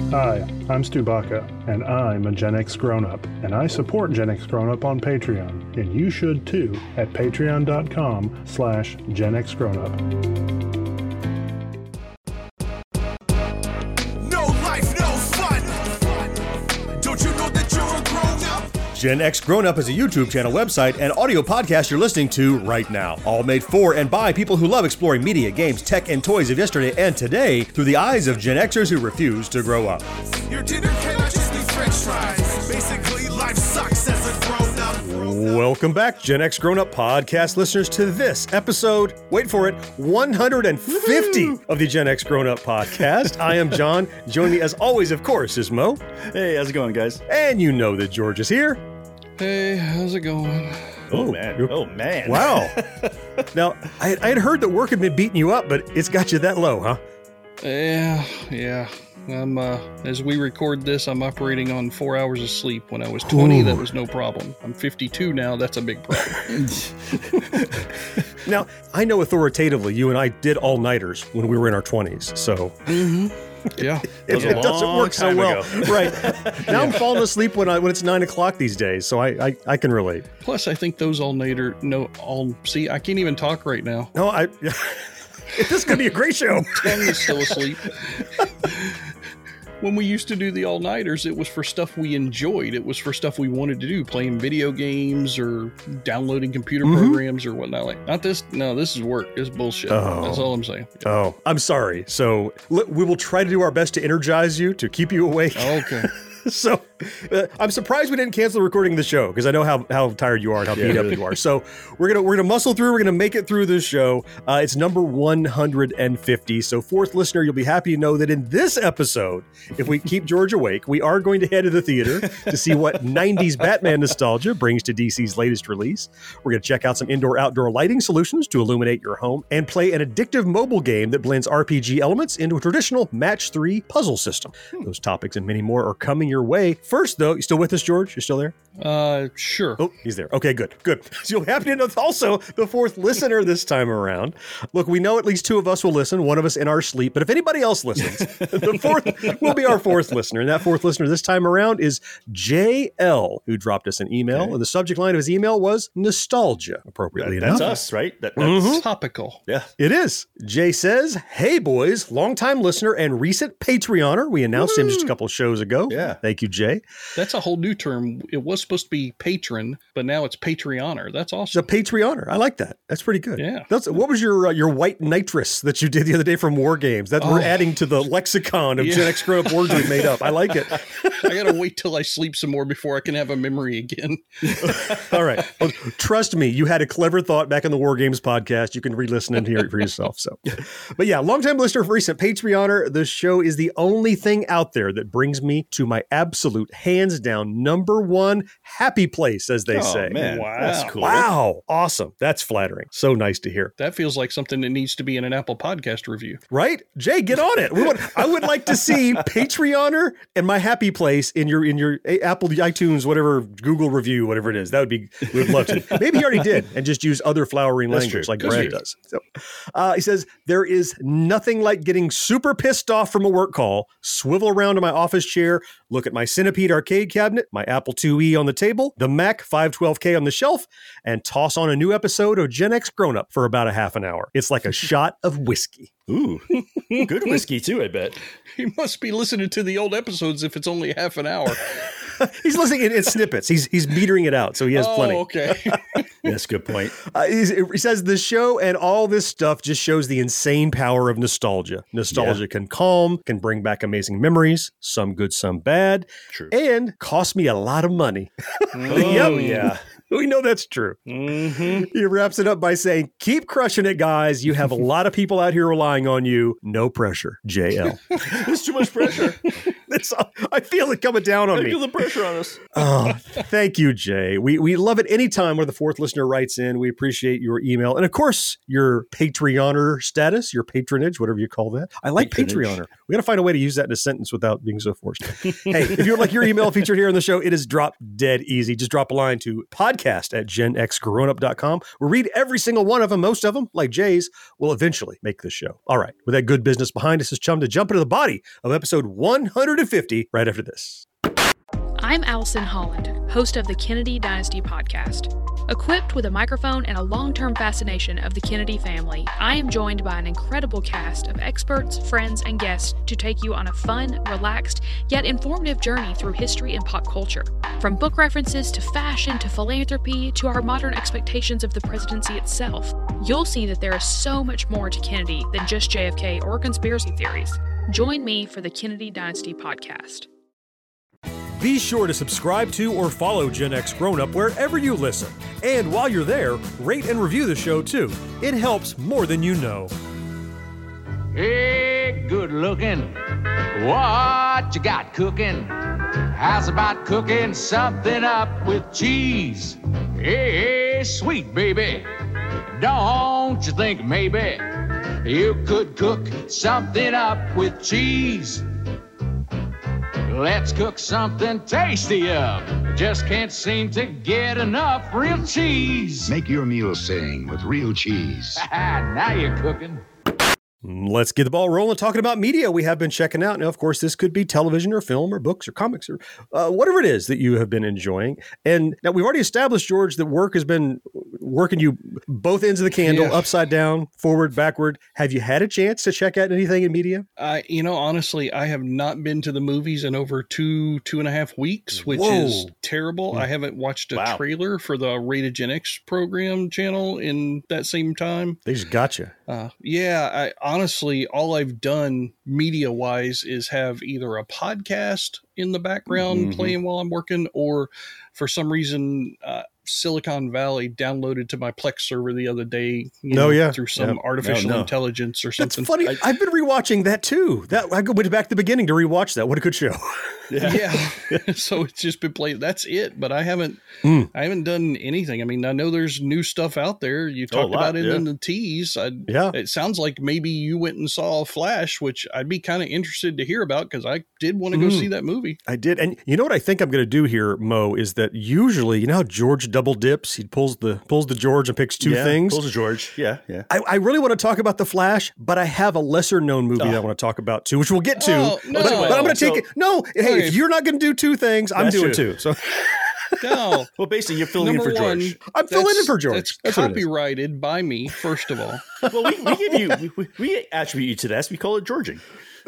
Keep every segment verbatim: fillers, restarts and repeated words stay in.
Hi, I'm Stu Baca, and I'm a Gen X grown-up, and I support Gen X Grown-up on Patreon, and you should too at patreon.com slash Gen X Grown-up. No life, no fun. Don't you know that you're a grown-up? Gen X Grown Up is a YouTube channel, website, and audio podcast you're listening to right now. All made for and by people who love exploring media, games, tech, and toys of yesterday and today through the eyes of Gen Xers who refuse to grow up. Your dinner cannot just be french fries. Basically, life sucks as a grown-up. Welcome back, Gen X Grown Up podcast listeners, to this episode, wait for it, one hundred fifty of the Gen X Grown Up podcast. I am John. Joining me, as always, of course, is Mo. Hey, how's it going, guys? And you know that George is here. Hey, how's it going? Oh, man. Oh, man. Wow. Now, I, I had heard that work had been beating you up, but it's got you that low, huh? Yeah, yeah. I'm, uh, as we record this, I'm operating on four hours of sleep. When I was twenty, Ooh. That was no problem. I'm fifty-two now, that's a big problem. Now, I know authoritatively you and I did all-nighters when we were in our twenties, so... Mm-hmm. Yeah, it, it doesn't work so well, right? Now yeah. I'm falling asleep when I when it's nine o'clock these days, so I I, I can relate. Plus, I think those all nighter no all see I can't even talk right now. No, I. This is gonna be a great show. Tongue is still asleep. When we used to do the all-nighters, it was for stuff we enjoyed. It was for stuff we wanted to do, playing video games or downloading computer mm-hmm. programs or whatnot. Like, not this. No, this is work. This is bullshit. Oh. That's all I'm saying. Oh, I'm sorry. So we will try to do our best to energize you, to keep you awake. Okay. So uh, I'm surprised we didn't cancel the recording of the show because I know how, how tired you are and how yeah, beat up you are. So we're gonna we're gonna muscle through. We're gonna make it through this show. Uh, it's number one hundred fifty. So fourth listener, you'll be happy to know that in this episode, if we keep George awake, we are going to head to the theater to see what nineties Batman nostalgia brings to D C's latest release. We're gonna check out some indoor-outdoor lighting solutions to illuminate your home and play an addictive mobile game that blends R P G elements into a traditional match three puzzle system. Hmm. Those topics and many more are coming your way. First, though, you still with us, George? You still there? Uh, sure. Oh, he's there. Okay, good, good. So you'll happen to know also the fourth listener this time around. Look, we know at least two of us will listen, one of us in our sleep, but if anybody else listens, the fourth will be our fourth listener. And that fourth listener this time around is J L, who dropped us an email. Okay. And the subject line of his email was nostalgia, appropriately that, enough. That's us, right? That, that's mm-hmm. topical. Yeah. It is. Jay says, hey, boys, longtime listener and recent Patreoner. We announced Woo! him just a couple shows ago. Yeah. Thank you, Jay. That's a whole new term. It was supposed to be patron, but now it's Patreoner. That's awesome. The Patreoner. I like that. That's pretty good. Yeah. That's, what was your uh, your white nitrous that you did the other day from War Games? That oh. We're adding to the lexicon of yeah. Gen X Grown Up words we made up. I like it. I got to wait till I sleep some more before I can have a memory again. All right. Well, trust me, you had a clever thought back in the War Games podcast. You can re-listen and hear it for yourself. So, but yeah, longtime listener, recent Patreoner. The show is the only thing out there that brings me to my absolute hands down number one happy place, as they oh, say. Man, wow. That's cool. Wow. Awesome. That's flattering. So nice to hear. That feels like something that needs to be in an Apple podcast review. Right? Jay, get on it. We want, I would like to see Patreoner and my happy place in your in your Apple iTunes, whatever, Google review, whatever it is. That would be, we would love to. Maybe he already did and just use other flowering That's language true. like That's Brad true. does. So, uh, he says, there is nothing like getting super pissed off from a work call, swivel around in my office chair, look at my Centipede arcade cabinet, my Apple two E on the table, the Mac five twelve K on the shelf, and toss on a new episode of Gen X Grown Up for about a half an hour. It's like a shot of whiskey. Ooh, good whiskey too, I bet. He must be listening to the old episodes if it's only half an hour. He's listening in, in snippets. He's he's metering it out, so he has oh, plenty. okay. Yes, good point. Uh, he says the show and all this stuff just shows the insane power of nostalgia. Nostalgia yeah. can calm, can bring back amazing memories, some good, some bad, True. and cost me a lot of money. Oh, yep. yeah. We know that's true. Mm-hmm. He wraps it up by saying, keep crushing it, guys. You have a lot of people out here relying on you. No pressure, J L. There's too much pressure. It's, I feel it coming down on I me. feel the pressure on us. Oh, thank you, Jay. We we love it anytime where the fourth listener writes in. We appreciate your email. And of course, your Patreoner status, your patronage, whatever you call that. I like patronage. Patreoner. We got to find a way to use that in a sentence without being so forced. Hey, if you'd like your email featured here on the show, it is drop dead easy. Just drop a line to podcast podcast at gen x grown up dot com. We'll read every single one of them. Most of them, like Jay's, will eventually make this show. All right, with that good business behind us, it's time to jump into the body of episode one hundred fifty right after this. I'm Allison Holland, host of the Kennedy Dynasty podcast. Equipped with a microphone and a long-term fascination of the Kennedy family, I am joined by an incredible cast of experts, friends, and guests to take you on a fun, relaxed, yet informative journey through history and pop culture. From book references to fashion to philanthropy to our modern expectations of the presidency itself, you'll see that there is so much more to Kennedy than just J F K or conspiracy theories. Join me for the Kennedy Dynasty podcast. Be sure to subscribe to or follow Gen X Grown Up wherever you listen. And while you're there, rate and review the show too. It helps more than you know. Hey, good looking. What you got cooking? How's about cooking something up with cheese? Hey, sweet baby. Don't you think maybe you could cook something up with cheese? Let's cook something tasty up. Just can't seem to get enough real cheese. Make your meal sing with real cheese. Now you're cooking. Let's get the ball rolling talking about media we have been checking out. Now, of course, this could be television or film or books or comics or uh, whatever it is that you have been enjoying. And now we've already established, George, that work has been working you both ends of the candle, Yeah. upside down, forward, backward. Have you had a chance to check out anything in media? I, you know, honestly, I have not been to the movies in over two, two and a half weeks, which Whoa. is terrible. I haven't watched a Wow. trailer for the Rated Gen X program channel in that same time. They just got you. Uh, yeah, I honestly, all I've done media wise is have either a podcast in the background Mhm. playing while I'm working, or for some reason, uh, Silicon Valley downloaded to my Plex server the other day. You Oh, know, yeah. through some Yeah. artificial No, no. intelligence or That's something. funny. I, I've been rewatching that too. That I went back to the beginning to rewatch that. What a good show. Yeah. So it's just been played. That's it. But I haven't, Mm. I haven't done anything. I mean, I know there's new stuff out there. You Oh, a talked lot, about it yeah. in the tease. I, Yeah. It sounds like maybe you went and saw Flash, which I'd be kind of interested to hear about because I did want to go Mm. see that movie. I did. And you know what I think I'm going to do here, Mo, is that usually, you know how George double dips? He pulls the pulls the George and picks two yeah, things. Pulls a George. Yeah, yeah. I, I really want to talk about The Flash, but I have a lesser known movie that I want to talk about too, which we'll get to. Oh, no. but, but I'm going to take So- it. No, hey, Okay. if you're not going to do two things, I'm That's doing true. two. So No. Well, basically, you're filling Number in for one, George. I'm filling in that's- for George. That's, That's what it is. copyrighted by me, first of all. Well, we, we give you, we, we, we attribute you to that. We call it Georging.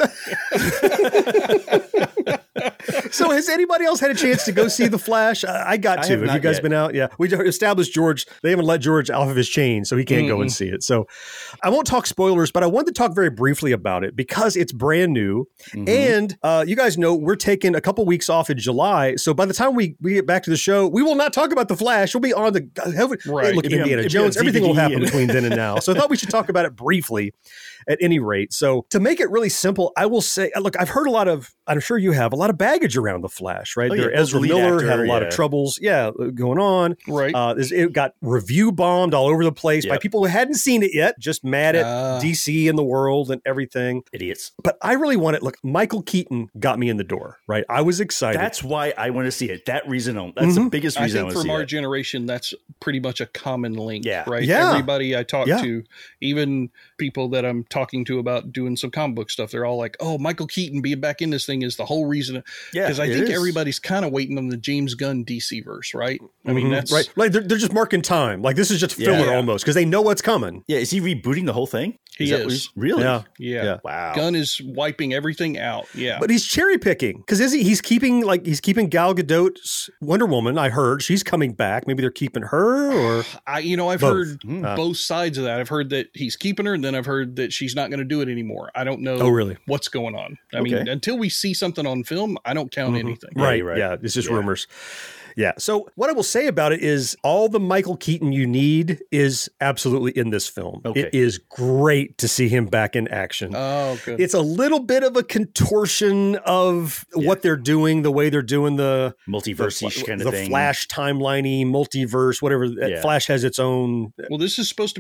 So has anybody else had a chance to go see The Flash? Uh, I got I to. have Have, you not guys yet. been out? Yeah. We established George. They haven't let George off of his chain, so he can't go and see it. So I won't talk spoilers, but I wanted to talk very briefly about it because it's brand new. Mm-hmm. And uh, you guys know we're taking a couple weeks off in July. So by the time we, we get back to the show, we will not talk about The Flash. We'll be on the Right. look at It'll be on- Indiana it'll be Jones. on Everything will D V D happen and- between then and now. So I thought we should talk about it briefly at any rate. So to make it really simple, I will say, look, I've heard a lot of, I'm sure you have, a lot of baggage around The Flash, right? Oh, there, yeah. Well, Ezra the lead Miller actor, had a lot yeah. of troubles, yeah, going on. Right. Uh, this- it got review bombed all over the place by Yep. people who hadn't seen it yet, just mad at Ah. D C and the world and everything. Idiots. But I really want it. Look, Michael Keaton got me in the door, right? I was excited. That's why I want to see it. That reason alone. That's the Mhm. biggest I reason I, think want to from see our it. generation, that's pretty much a common link, Yeah. right? Yeah. Everybody I talk Yeah. to, even people that I'm talking to about doing some comic book stuff, they're all like, "Oh, Michael Keaton being back in this thing is the whole reason." Yeah, Because I it think is. everybody's kind of waiting on the James Gunn D C verse, right? I mean, Mhm. that's right. Like they're, they're just marking time. Like this is just filler Yeah. almost because they know what's coming. Yeah, is he rebooting the whole thing? He that is. what he's- really? Yeah. Yeah. Yeah. Wow. Gunn is wiping everything out. Yeah. But he's cherry picking because is he? He's keeping like he's keeping Gal Gadot's Wonder Woman. I heard she's coming back. Maybe they're keeping her or I, you know, I've Both. heard Mm. Uh. both sides of that. I've heard that he's keeping her, and then I've heard that she's not going to do it anymore. I don't know Oh, really? what's going on. I mean, Okay. until we see something on film, I don't count Mhm. anything. Yeah, right, you're right. Yeah, it's just Yeah. rumors. Yeah. So what I will say about it is all the Michael Keaton you need is absolutely in this film. Okay. It is great to see him back in action. Oh, good. It's a little bit of a contortion of what they're doing, the way they're doing the Multiverse-ish kind of the thing. Flash timeliney multiverse, whatever. Yeah. Flash has its own. Well, this is supposed to be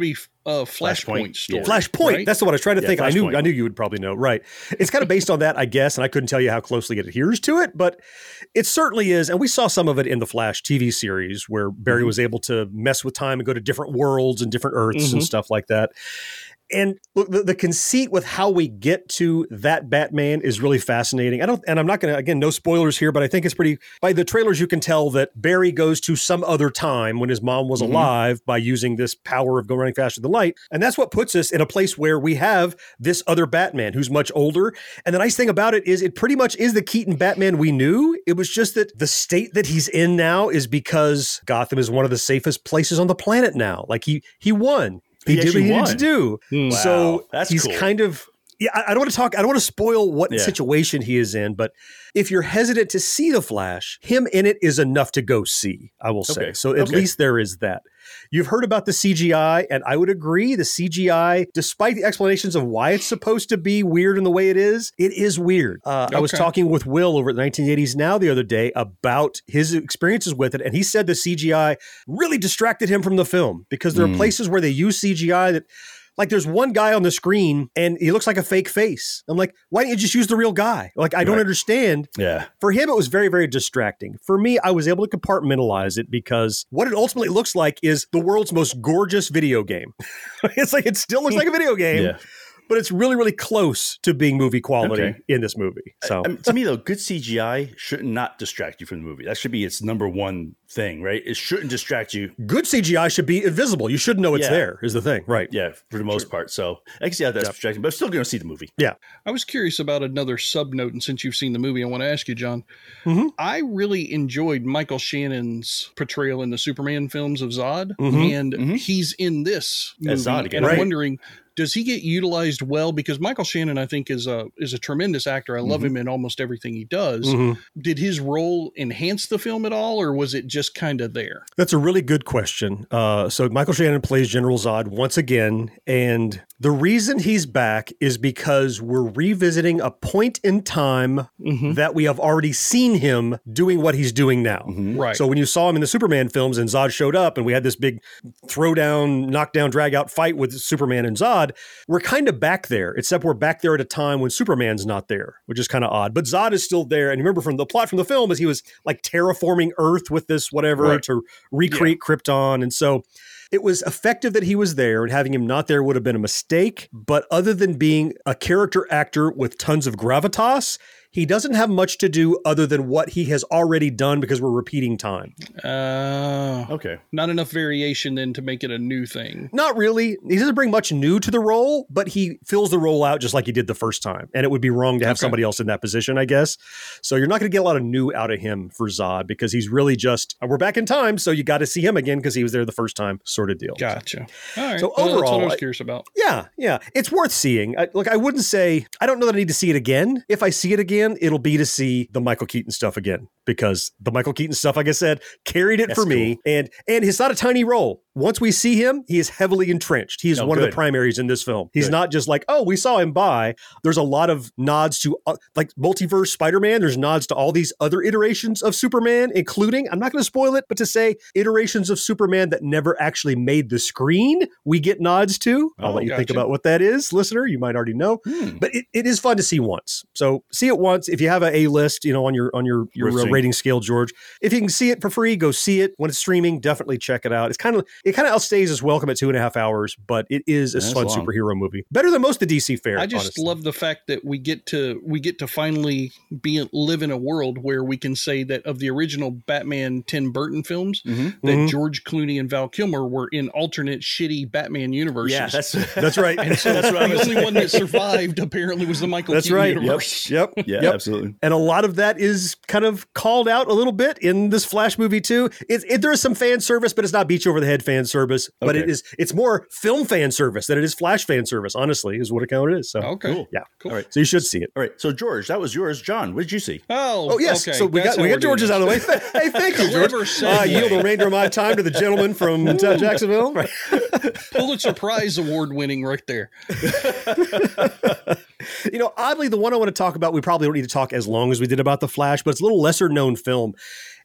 uh, Flashpoint story. Yeah. Flashpoint. Right? That's the one I was trying to Yeah, think. I knew Flashpoint. I knew you would probably know. Right. It's kind of based on that, I guess, and I couldn't tell you how closely it adheres to it, but it certainly is. And we saw some of it in the Flash T V series where Barry Mm-hmm. was able to mess with time and go to different worlds and different Earths Mm-hmm. and stuff like that. And look, the, the conceit with how we get to that Batman is really fascinating. I don't, and I'm not going to, again, no spoilers here, but I think it's pretty, by the trailers, you can tell that Barry goes to some other time when his mom was Mhm. alive by using this power of go running faster than light. And that's what puts us in a place where we have this other Batman who's much older. And the nice thing about it is it pretty much is the Keaton Batman we knew. It was just that the state that he's in now is because Gotham is one of the safest places on the planet now. Like he, he won. He, He did what actually he needed won. to do. Hmm. So Wow, that's he's cool. kind of, yeah, I, I don't want to talk, I don't want to spoil what Yeah. situation he is in, but if you're hesitant to see The Flash, him in it is enough to go see, I will say. Okay. So at Okay. least there is that. You've heard about the C G I, and I would agree the C G I, despite the explanations of why it's supposed to be weird in the way it is, it is weird. Uh, I was Okay. talking with Will over at nineteen eighties Now the other day about his experiences with it, and he said the C G I really distracted him from the film because there are Mm. places where they use C G I that, like, there's one guy on the screen and he looks like a fake face. I'm like, why don't you just use the real guy? Like, I don't Right. understand. Yeah. For him, it was very, very distracting. For me, I was able to compartmentalize it because what it ultimately looks like is the world's most gorgeous video game. It's like, it still looks like a video game, Yeah. but it's really, really close to being movie quality Okay. in this movie. So, I mean, to me, though, good C G I should not distract you from the movie. That should be its number one thing, right? It shouldn't distract you. good C G I should be invisible. You shouldn't know it's Yeah. there, is the thing. Right. Yeah, for the most part. So I can see how that's Yep. distracting, but I'm still going to see the movie. Yeah. I was curious about another sub note, and since you've seen the movie, I want to ask you, John. Mhm. I really enjoyed Michael Shannon's portrayal in the Superman films of Zod, Mhm. and Mhm. he's in this movie. As Zod again. and I'm Right. wondering, does he get utilized well? Because Michael Shannon, I think, is a is a tremendous actor. I love Mhm. him in almost everything he does. Mhm. Did his role enhance the film at all, or was it just kind of there? That's a really good question. Uh, so Michael Shannon plays General Zod once again, and the reason he's back is because we're revisiting a point in time Mhm. that we have already seen him doing what he's doing now. Mhm. Right. So when you saw him in the Superman films and Zod showed up and we had this big throwdown, knockdown, drag out fight with Superman and Zod, we're kind of back there, except we're back there at a time when Superman's not there, which is kind of odd. But Zod is still there. And remember from the plot from the film is he was like terraforming Earth with this whatever Right. to recreate Krypton. And so it was effective that he was there, and having him not there would have been a mistake. But other than being a character actor with tons of gravitas, he doesn't have much to do other than what he has already done because we're repeating time. Uh, Okay. not enough variation then to make it a new thing. Not really. He doesn't bring much new to the role, but he fills the role out just like he did the first time. And it would be wrong to have Okay. somebody else in that position, I guess. So you're not going to get a lot of new out of him for Zod because he's really just, we're back in time, so you got to see him again because he was there the first time sort of deal. Gotcha. All right. So Well, that's what overall, I was I- curious about. Yeah, yeah. It's worth seeing. I, look, I wouldn't say, I don't know that I need to see it again. If I see it again, it'll be to see the Michael Keaton stuff again because the Michael Keaton stuff, like I said, carried it That's for me. cool. And and it's not a tiny role. Once we see him, he is heavily entrenched. He is Oh, one of good. the primaries in this film. He's Good. not just like, oh, we saw him by. There's a lot of nods to, uh, like multiverse Spider-Man. There's nods to all these other iterations of Superman, including, I'm not going to spoil it, but to say iterations of Superman that never actually made the screen, we get nods to. I'll Oh, let you think gotcha. about what that is, listener. You might already know. Hmm. But it, it is fun to see once. So see it once. If you have a A list, you know, on your on your your uh, Worth seeing. rating scale, George. If you can see it for free, go see it. When it's streaming, definitely check it out. It's kind of it kind of outstays its welcome at two and a half hours, but it is a That's fun long. superhero movie. Better than most of the D C fare. I just honestly. love the fact that we get to we get to finally be live in a world where we can say that of the original Batman Tim Burton films, Mhm. that Mhm. George Clooney and Val Kilmer were in alternate shitty Batman universes. Yeah, that's That's right. and so that's what I the was only one that survived apparently was the Michael That's Keaton right. universe. Yep. yeah, Yep. absolutely. And a lot of that is kind of called out a little bit in this Flash movie too. It, it, there is some fan service, but it's not beat you over the head fan service. But Okay. it is it's more film fan service than it is Flash fan service. Honestly, is what it kind of is. So Okay. Cool. yeah, Cool. All right. so you should see it. All right. So George, that was yours. John, what did you see? Oh, Oh yes, okay. so we That's got we how got we're doing George's out of the way. this. Hey, thank you, George. Clever I segue. yield the remainder of my time to the gentleman from uh, Jacksonville. Right. Pulitzer Prize award winning right there. You know, oddly, the one I want to talk about, we probably don't need to talk as long as we did about The Flash, but it's a little lesser known film.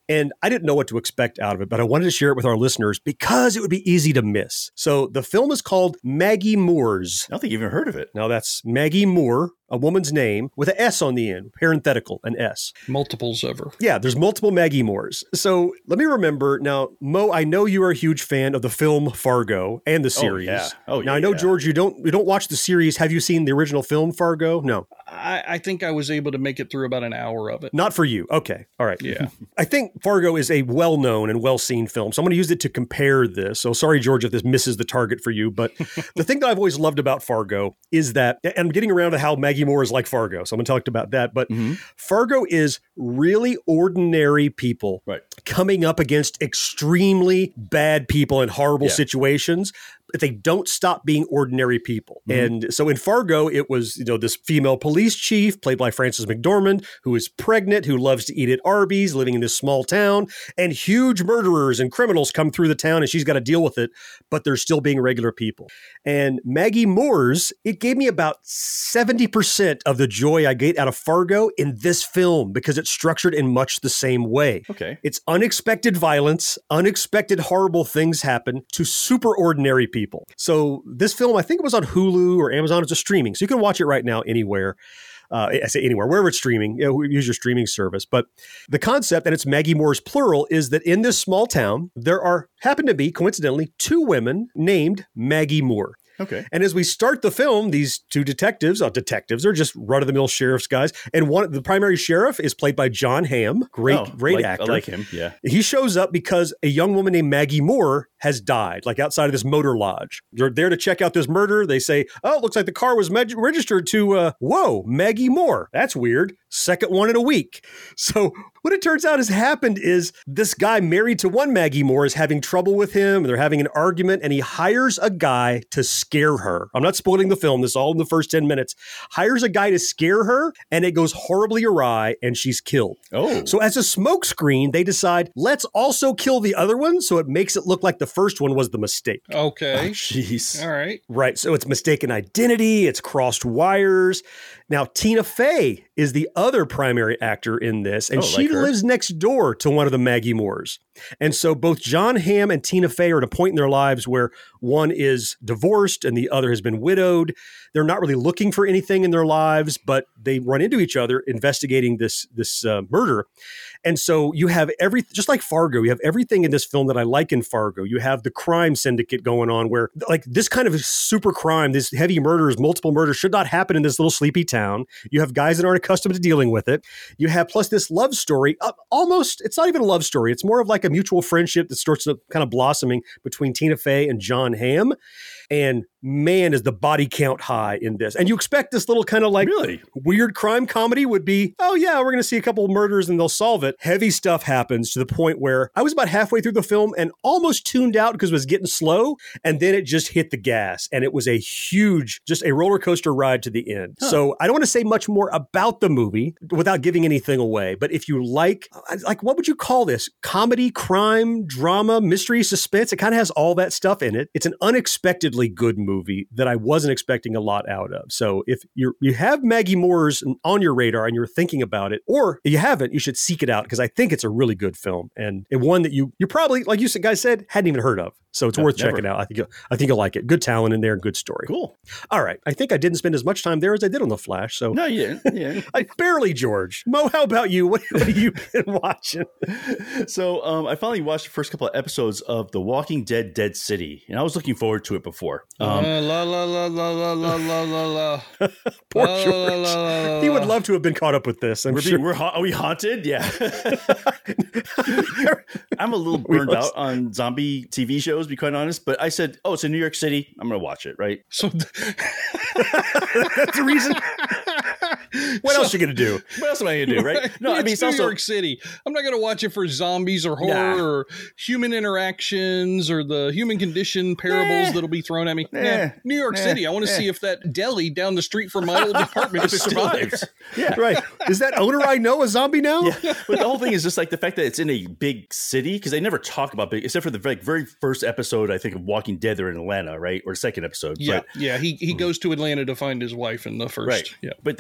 And I didn't know what to expect out of it, but I wanted to share it with our listeners because it would be easy to miss. So the film is called Maggie Moores. I don't think you've even heard of it. Now that's Maggie Moore, a woman's name with an S on the end, parenthetical, an S. Multiples of her. Yeah, there's multiple Maggie Moores. So let me remember. Now, Mo, I know you are a huge fan of the film Fargo and the series. Oh, yeah. Oh, now, yeah, I know, yeah. George, you don't you don't watch the series. Have you seen the original film Fargo? No. I, I think I was able to make it through about an hour of it. Not for you. Okay. All right. Yeah. I think Fargo is a well-known and well-seen film. So I'm going to use it to compare this. So sorry, George, if this misses the target for you. But the thing that I've always loved about Fargo is that, and I'm getting around to how Maggie Moore is like Fargo. So I'm going to talk about that. But Mm-hmm. Fargo is really ordinary people Right. coming up against extremely bad people in horrible Yeah. situations. But they don't stop being ordinary people. Mm-hmm. And so in Fargo, it was, you know, this female police chief played by Frances McDormand, who is pregnant, who loves to eat at Arby's, living in this small town, and huge murderers and criminals come through the town and she's got to deal with it, but they're still being regular people. And Maggie Moore's, it gave me about seventy percent of the joy I get out of Fargo in this film because it's structured in much the same way. Okay. It's unexpected violence, unexpected horrible things happen to super ordinary people. So this film, I think it was on Hulu or Amazon. It's a streaming, so you can watch it right now anywhere. Uh, I say anywhere, wherever it's streaming, you know, use your streaming service. But the concept, and it's Maggie Moore's plural, is that in this small town, there are, happen to be, coincidentally, two women named Maggie Moore. Okay. And as we start the film, these two detectives, uh, detectives are just run-of-the-mill sheriff's guys. And one, the primary sheriff is played by John Hamm, great, Oh, great like- actor. I like him. Yeah. He shows up because a young woman named Maggie Moore has died, like outside of this motor lodge. They're there to check out this murder. They say, oh, it looks like the car was meg- registered to, uh, whoa, Maggie Moore. That's weird. Second one in a week. So what it turns out has happened is this guy married to one Maggie Moore is having trouble with him. They're having an argument and he hires a guy to scare her. I'm not spoiling the film. This is all in the first ten minutes. Hires a guy to scare her and it goes horribly awry and she's killed. Oh. So as a smokescreen, they decide, let's also kill the other one so it makes it look like the first one was the mistake. Okay. Jeez. All right. Right. So it's mistaken identity. It's crossed wires. Now, Tina Fey is the other primary actor in this, and Oh, she like her. lives next door to one of the Maggie Moores. And so both John Hamm and Tina Fey are at a point in their lives where one is divorced and the other has been widowed. They're not really looking for anything in their lives, but they run into each other investigating this, this uh, murder. And so you have everything, just like Fargo, you have everything in this film that I like in Fargo. You have the crime syndicate going on where like this kind of super crime, this heavy murders, multiple murders should not happen in this little sleepy town. You have guys that aren't accustomed to dealing with it. You have plus this love story, uh, almost, it's not even a love story. It's more of like a mutual friendship that starts to kind of blossoming between Tina Fey and John Hamm. And man, is the body count high in this. And you expect this little kind of like Really? weird crime comedy would be, oh yeah, we're going to see a couple of murders and they'll solve it. Heavy stuff happens to the point where I was about halfway through the film and almost tuned out because it was getting slow. And then it just hit the gas. And it was a huge, just a roller coaster ride to the end. Huh. So I don't want to say much more about the movie without giving anything away. But if you like, like what would you call this? Comedy, crime, drama, mystery, suspense. It kind of has all that stuff in it. It's an unexpectedly good movie that I wasn't expecting a lot out of. So if you you have Maggie Moore's on your radar and you're thinking about it, or if you haven't, you should seek it out because I think it's a really good film and, and one that you you probably, like you guys said, hadn't even heard of. So it's No, worth never. checking out. I think you'll, I think you'll like it. Good talent in there and good story. Cool. All right. I think I didn't spend as much time there as I did on The Flash. So No, you didn't. Yeah. I barely, George. Mo, how about you? What, what have you been watching? So um, I finally watched the first couple of episodes of The Walking Dead: Dead City, and I was looking forward to it before. Um, Uh, la la la la la la la la la. Poor La, la, George. la, la, la, He would la. love to have been caught up with this. I'm we're, sure. being, we're ha- are we haunted? Yeah. I'm a little We burned must- out on zombie T V shows, to be quite honest. But I said, "Oh, it's in New York City. I'm going to watch it." Right? So th- That's the reason. What else are you going to do? What else am I going to do? Right? No, I it's mean it's New also York City. I'm not going to watch it for zombies or horror Nah. or human interactions or the human condition parables Nah. that'll be thrown at me. Nah. Nah. New York Nah. City. I want to Nah. see if that deli down the street from my old apartment if it still survives. lives. Yeah. Right. Is that owner I know a zombie now? Yeah, but the whole thing is just like the fact that it's in a big city because they never talk about big, except for the like, very first episode, I think, of Walking Dead. They're in Atlanta, right, or second episode. Yeah, but, yeah. He he goes to Atlanta to find his wife in the first. right. Yeah. But they never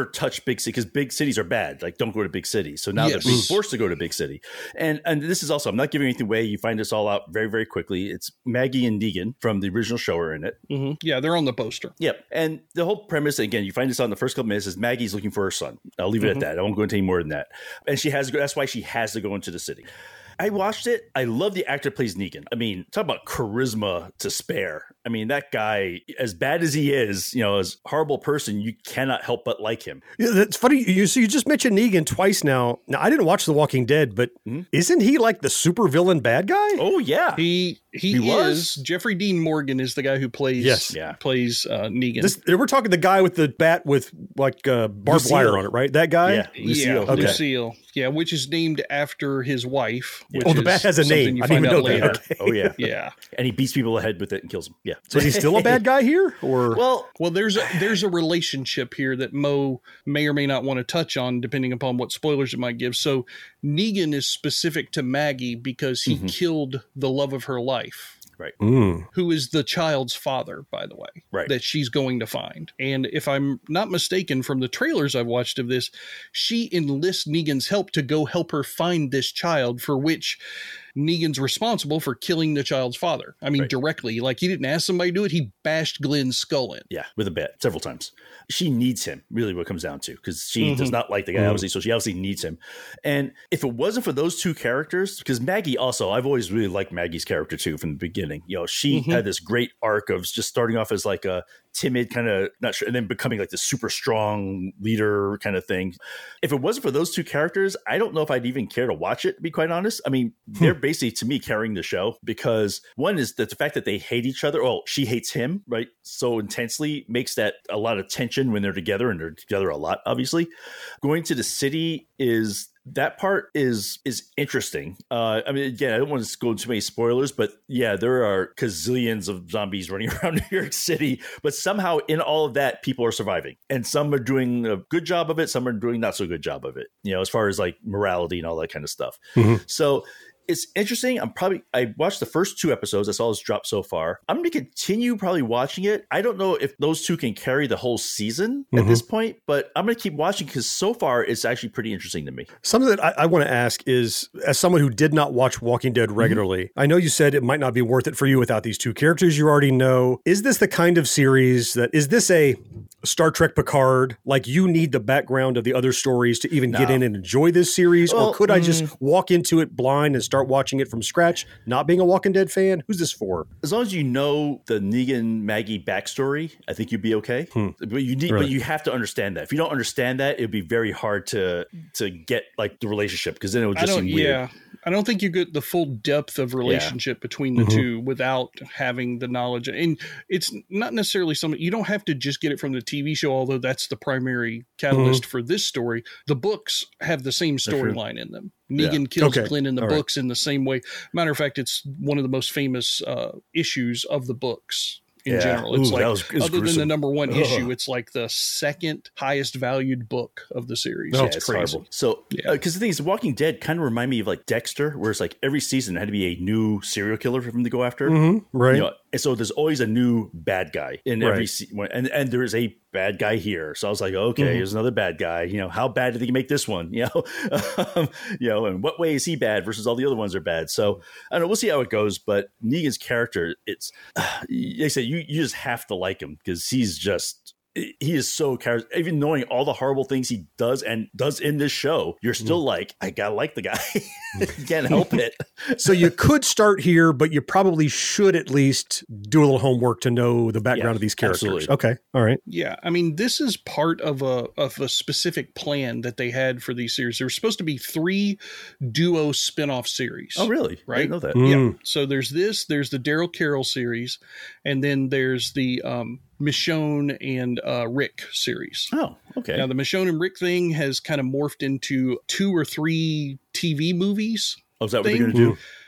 never touched big city because big cities are bad. Like, don't go to big cities. So now Yes. they're being forced to go to big city. And and this is also, I'm not giving anything away. You find this all out very, very quickly. It's Maggie and Negan from the original show are in it. Mm-hmm. Yeah, they're on the poster. Yep. And the whole premise, again, you find this out in the first couple minutes, is Maggie's looking for her son. I'll leave it Mm-hmm. at that. I won't go into any more than that. And she has to go, that's why she has to go into the city. I watched it. I love the actor who plays Negan. I mean, talk about charisma to spare. I mean, that guy, as bad as he is, you know, as a horrible person, you cannot help but like him. Yeah, that's funny. You so you just mentioned Negan twice now. Now I didn't watch The Walking Dead, but Mm-hmm. isn't he like the super villain bad guy? Oh, yeah. He he, He was? is. Jeffrey Dean Morgan is the guy who plays Yes. Yeah. plays uh, Negan. This, we're talking the guy with the bat with like uh, barbed Lucille. wire on it, right? That guy. Yeah. Lucille. Yeah, Okay. Lucille. Yeah, which is named after his wife. Which Oh, the is bat has a something name. You I find didn't out even know that. later. Oh, yeah. Yeah. And he beats people in the head with it and kills them. Yeah. So is he still a bad guy here, or Well, Well, there's a, there's a relationship here that Mo may or may not want to touch on, depending upon what spoilers it might give. So Negan is specific to Maggie because he Mm-hmm. killed the love of her life, right. Mm. who is the child's father, by the way, Right. that she's going to find. And if I'm not mistaken from the trailers I've watched of this, she enlists Negan's help to go help her find this child, for which Negan's responsible for killing the child's father. I mean, Right. directly. Like, he didn't ask somebody to do it. He bashed Glenn's skull in. Yeah, with a bat several times. She needs him, really, what it comes down to, because she Mm-hmm. does not like the guy, obviously, so she obviously needs him. And if it wasn't for those two characters, because Maggie also, I've always really liked Maggie's character too from the beginning. You know, she Mm-hmm. had this great arc of just starting off as like a timid kind of, not sure, and then becoming like this super strong leader kind of thing. If it wasn't for those two characters, I don't know if I'd even care to watch it, to be quite honest. I mean, they're basically, to me, carrying the show, because one is that the fact that they hate each other, well, she hates him, right, so intensely, makes that a lot of tension when they're together, and they're together a lot, obviously. Going to the city is... that part is is interesting. Uh, I mean, again, I don't want to go into too many spoilers, but yeah, there are gazillions of zombies running around New York City, but somehow in all of that, people are surviving, and some are doing a good job of it, some are doing not so good job of it, you know, as far as like morality and all that kind of stuff. Mm-hmm. So it's interesting. I'm probably, I watched the first two episodes. That's all it's dropped so far. I'm going to continue probably watching it. I don't know if those two can carry the whole season mm-hmm. at this point, but I'm going to keep watching because so far it's actually pretty interesting to me. Something that I, I want to ask is, as someone who did not watch Walking Dead regularly, mm-hmm. I know you said it might not be worth it for you without these two characters you already know. Is this the kind of series that, is this a Star Trek Picard, like you need the background of the other stories to even no. get in and enjoy this series? Well, or could mm, I just walk into it blind and start watching it from scratch, not being a Walking Dead fan? Who's this for? As long as you know the Negan Maggie backstory, I think you'd be okay. Hmm. But you need, really? but you have to understand that. If you don't understand that, it'd be very hard to to get like the relationship, because then it would just seem weird. Yeah. I don't think you get the full depth of relationship yeah. between the mm-hmm. two without having the knowledge. And it's not necessarily something, you don't have to just get it from the T V show, although that's the primary catalyst mm-hmm. for this story. The books have the same storyline in them. Negan yeah. kills okay. Glenn in the All books right. in the same way. Matter of fact, it's one of the most famous uh, issues of the books. In yeah. general, it's Ooh, like was, it other gruesome. than the number one Ugh. issue, it's like the second highest valued book of the series. Oh, yeah, it's, it's crazy. Horrible. So, because yeah. uh, the thing is, Walking Dead kind of remind me of like Dexter, where it's like every season had to be a new serial killer for him to go after. Mm-hmm. Right. You know, and so there's always a new bad guy in right. every season, and and there is a bad guy here. So I was like, okay, mm-hmm. here's another bad guy. You know, how bad did they make this one? You know, um, you know, and what way is he bad versus all the other ones are bad? So I don't know. We'll see how it goes. But Negan's character, it's uh, like I said, you you just have to like him because he's just. He is so charismatic. Even knowing all the horrible things he does and does in this show, you're still mm. like, I gotta like the guy. You can't help it. So you could start here, but you probably should at least do a little homework to know the background yeah, of these characters. Absolutely. Okay, all right. Yeah, I mean, this is part of a of a specific plan that they had for these series. There were supposed to be three duo spinoff series. Oh, really? Right? I didn't know that. Mm. Yeah. So there's this, there's the Daryl Carroll series, and then there's the um, Michonne and uh, Rick series. Oh, okay. Now the Michonne and Rick thing has kind of morphed into two or three T V movies. Oh, is that thing. what they're going to do?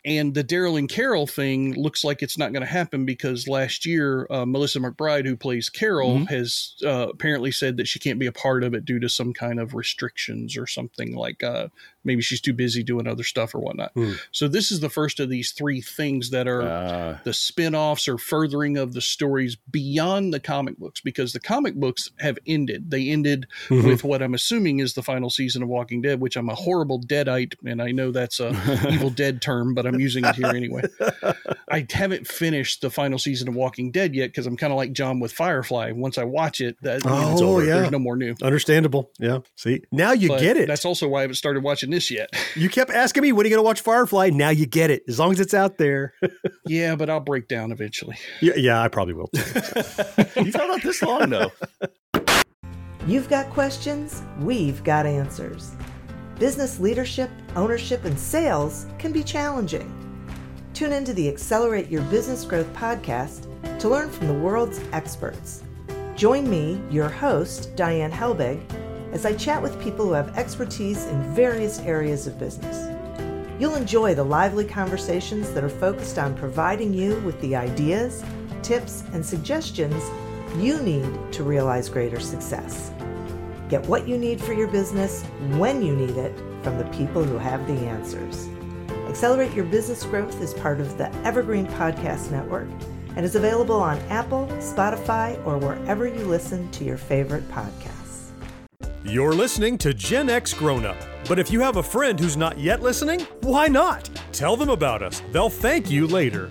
And the Daryl and Carol thing looks like it's not going to happen because last year, uh, Melissa McBride, who plays Carol, mm-hmm. has uh, apparently said that she can't be a part of it due to some kind of restrictions or something like uh, maybe she's too busy doing other stuff or whatnot. Mm. So this is the first of these three things that are uh. the spin-offs or furthering of the stories beyond the comic books, because the comic books have ended. They ended mm-hmm. with what I'm assuming is the final season of Walking Dead, which I'm a horrible Deadite, and I know that's a Evil Dead term, but I'm using it here anyway. I haven't finished the final season of Walking Dead yet because I'm kind of like John with Firefly. Once I watch it, that oh, it's over. Yeah. There's no more new. Understandable. Yeah. See, now you but get it. That's also why I haven't started watching this yet. You kept asking me, when are you going to watch Firefly? Now you get it. As long as it's out there. Yeah, but I'll break down eventually. Yeah, yeah, I probably will. You've held out this long, though. You've got questions, we've got answers. Business leadership, ownership, and sales can be challenging. Tune into the Accelerate Your Business Growth podcast to learn from the world's experts. Join me, your host, Diane Helbig, as I chat with people who have expertise in various areas of business. You'll enjoy the lively conversations that are focused on providing you with the ideas, tips, and suggestions you need to realize greater success. Get what you need for your business when you need it from the people who have the answers. Accelerate Your Business Growth is part of the Evergreen Podcast Network and is available on Apple, Spotify, or wherever you listen to your favorite podcasts. You're listening to Gen X Grown Up. But if you have a friend who's not yet listening, why not? Tell them about us. They'll thank you later.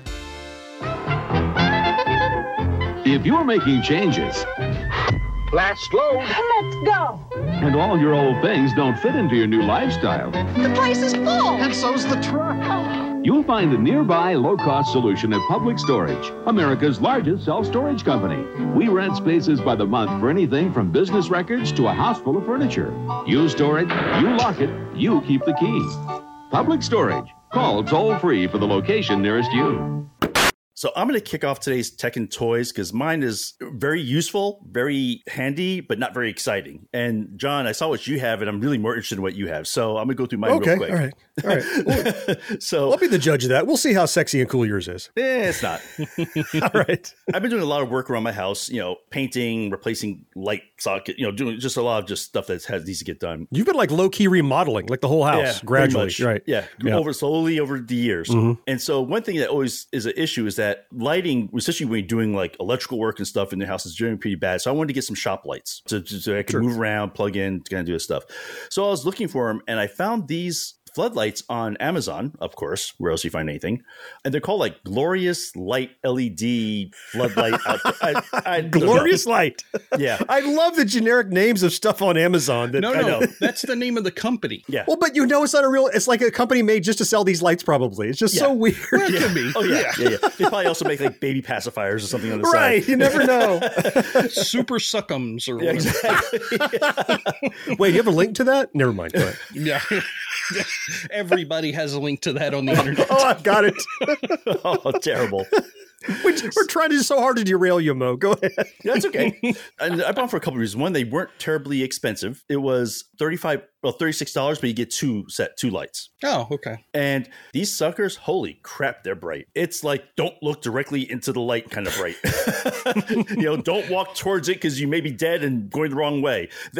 If you're making changes, last load, let's go, and all your old things don't fit into your new lifestyle, the place is full, and so's the truck. Oh. You'll find a nearby low-cost solution at Public Storage, America's largest self-storage company. We rent spaces by the month for anything from business records to a house full of furniture. You store it, you lock it, you keep the key. Public Storage. Call toll-free for the location nearest you. So I'm going to kick off today's Tech and Toys because mine is very useful, very handy, but not very exciting. And John, I saw what you have, and I'm really more interested in what you have. So I'm going to go through mine okay, real quick. All right. All right. So I'll be the judge of that. We'll see how sexy and cool yours is. Eh, it's not. All right. I've been doing a lot of work around my house, you know, painting, replacing light socket, you know, doing just a lot of just stuff that has needs to get done. You've been like low key remodeling, like the whole house, yeah, gradually, right? Yeah, yeah, over slowly over the years. Mm-hmm. And so one thing that always is an issue is that lighting, especially when you're doing like electrical work and stuff in the house, is doing pretty bad. So I wanted to get some shop lights so, so I could sure. move around, plug in, kind of do this stuff. So I was looking for them, and I found these floodlights on Amazon, of course, where else you find anything. And they're called like Glorious Light L E D floodlight. I, I, Glorious Light. Yeah. I love the generic names of stuff on Amazon. That, no, I no, know. That's the name of the company. Yeah. Well, but you know, it's not a real, it's like a company made just to sell these lights probably. It's just yeah. so weird. Well, it could be. Oh, yeah. yeah. yeah, yeah. They probably also make like baby pacifiers or something on the right, side. You never know. Super Suckums or yeah, whatever. Exactly. Wait, you have a link to that? Never mind. Go ahead. Yeah. Everybody has a link to that on the internet. Oh, I've got it. Oh, terrible. We're, we're trying to so hard to derail you, Mo. Go ahead. That's okay. And I bought them for a couple of reasons. One, they weren't terribly expensive. It was thirty-five, well, thirty-six dollars, but you get two set, two lights. Oh, okay. And these suckers, holy crap, they're bright. It's like, don't look directly into the light kind of bright. You know, don't walk towards it because you may be dead and going the wrong way. They,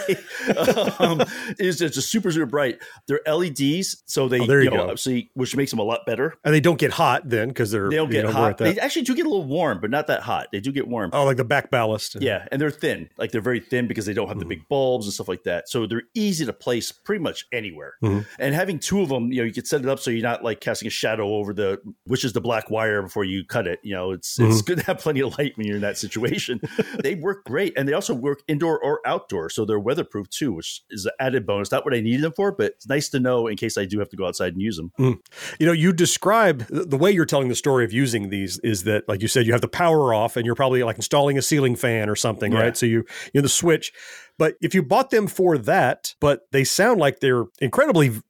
um, it's just super, super bright. They're L E Ds, so they, oh, there you, you know, go. obviously, which makes them a lot better. And they don't get hot then because they're they don't get you know, hot. They actually do get a little warm, but not that hot. They do get warm. Oh, like the back ballast. Yeah, and they're thin. Like they're very thin because they don't have mm-hmm. the big bulbs and stuff like that. So they're easy to place pretty much anywhere. Mm-hmm. And having two of them, you know, you could set it up so you're not like casting a shadow over the, which is the black wire before you cut it. You know, it's mm-hmm. it's good to have plenty of light when you're in that situation. They work great, and they also work indoor or outdoor, so they're weatherproof too, which is an added bonus. Not what I needed them for, but it's nice to know in case I do have to go outside and use them. Mm. You know, you describe the way you're telling the story of using these is that, like you said, you have the power off, and you're probably like installing a ceiling fan or something, yeah. right? So you you know the switch. But if you bought them for that, but they sound like they're incredibly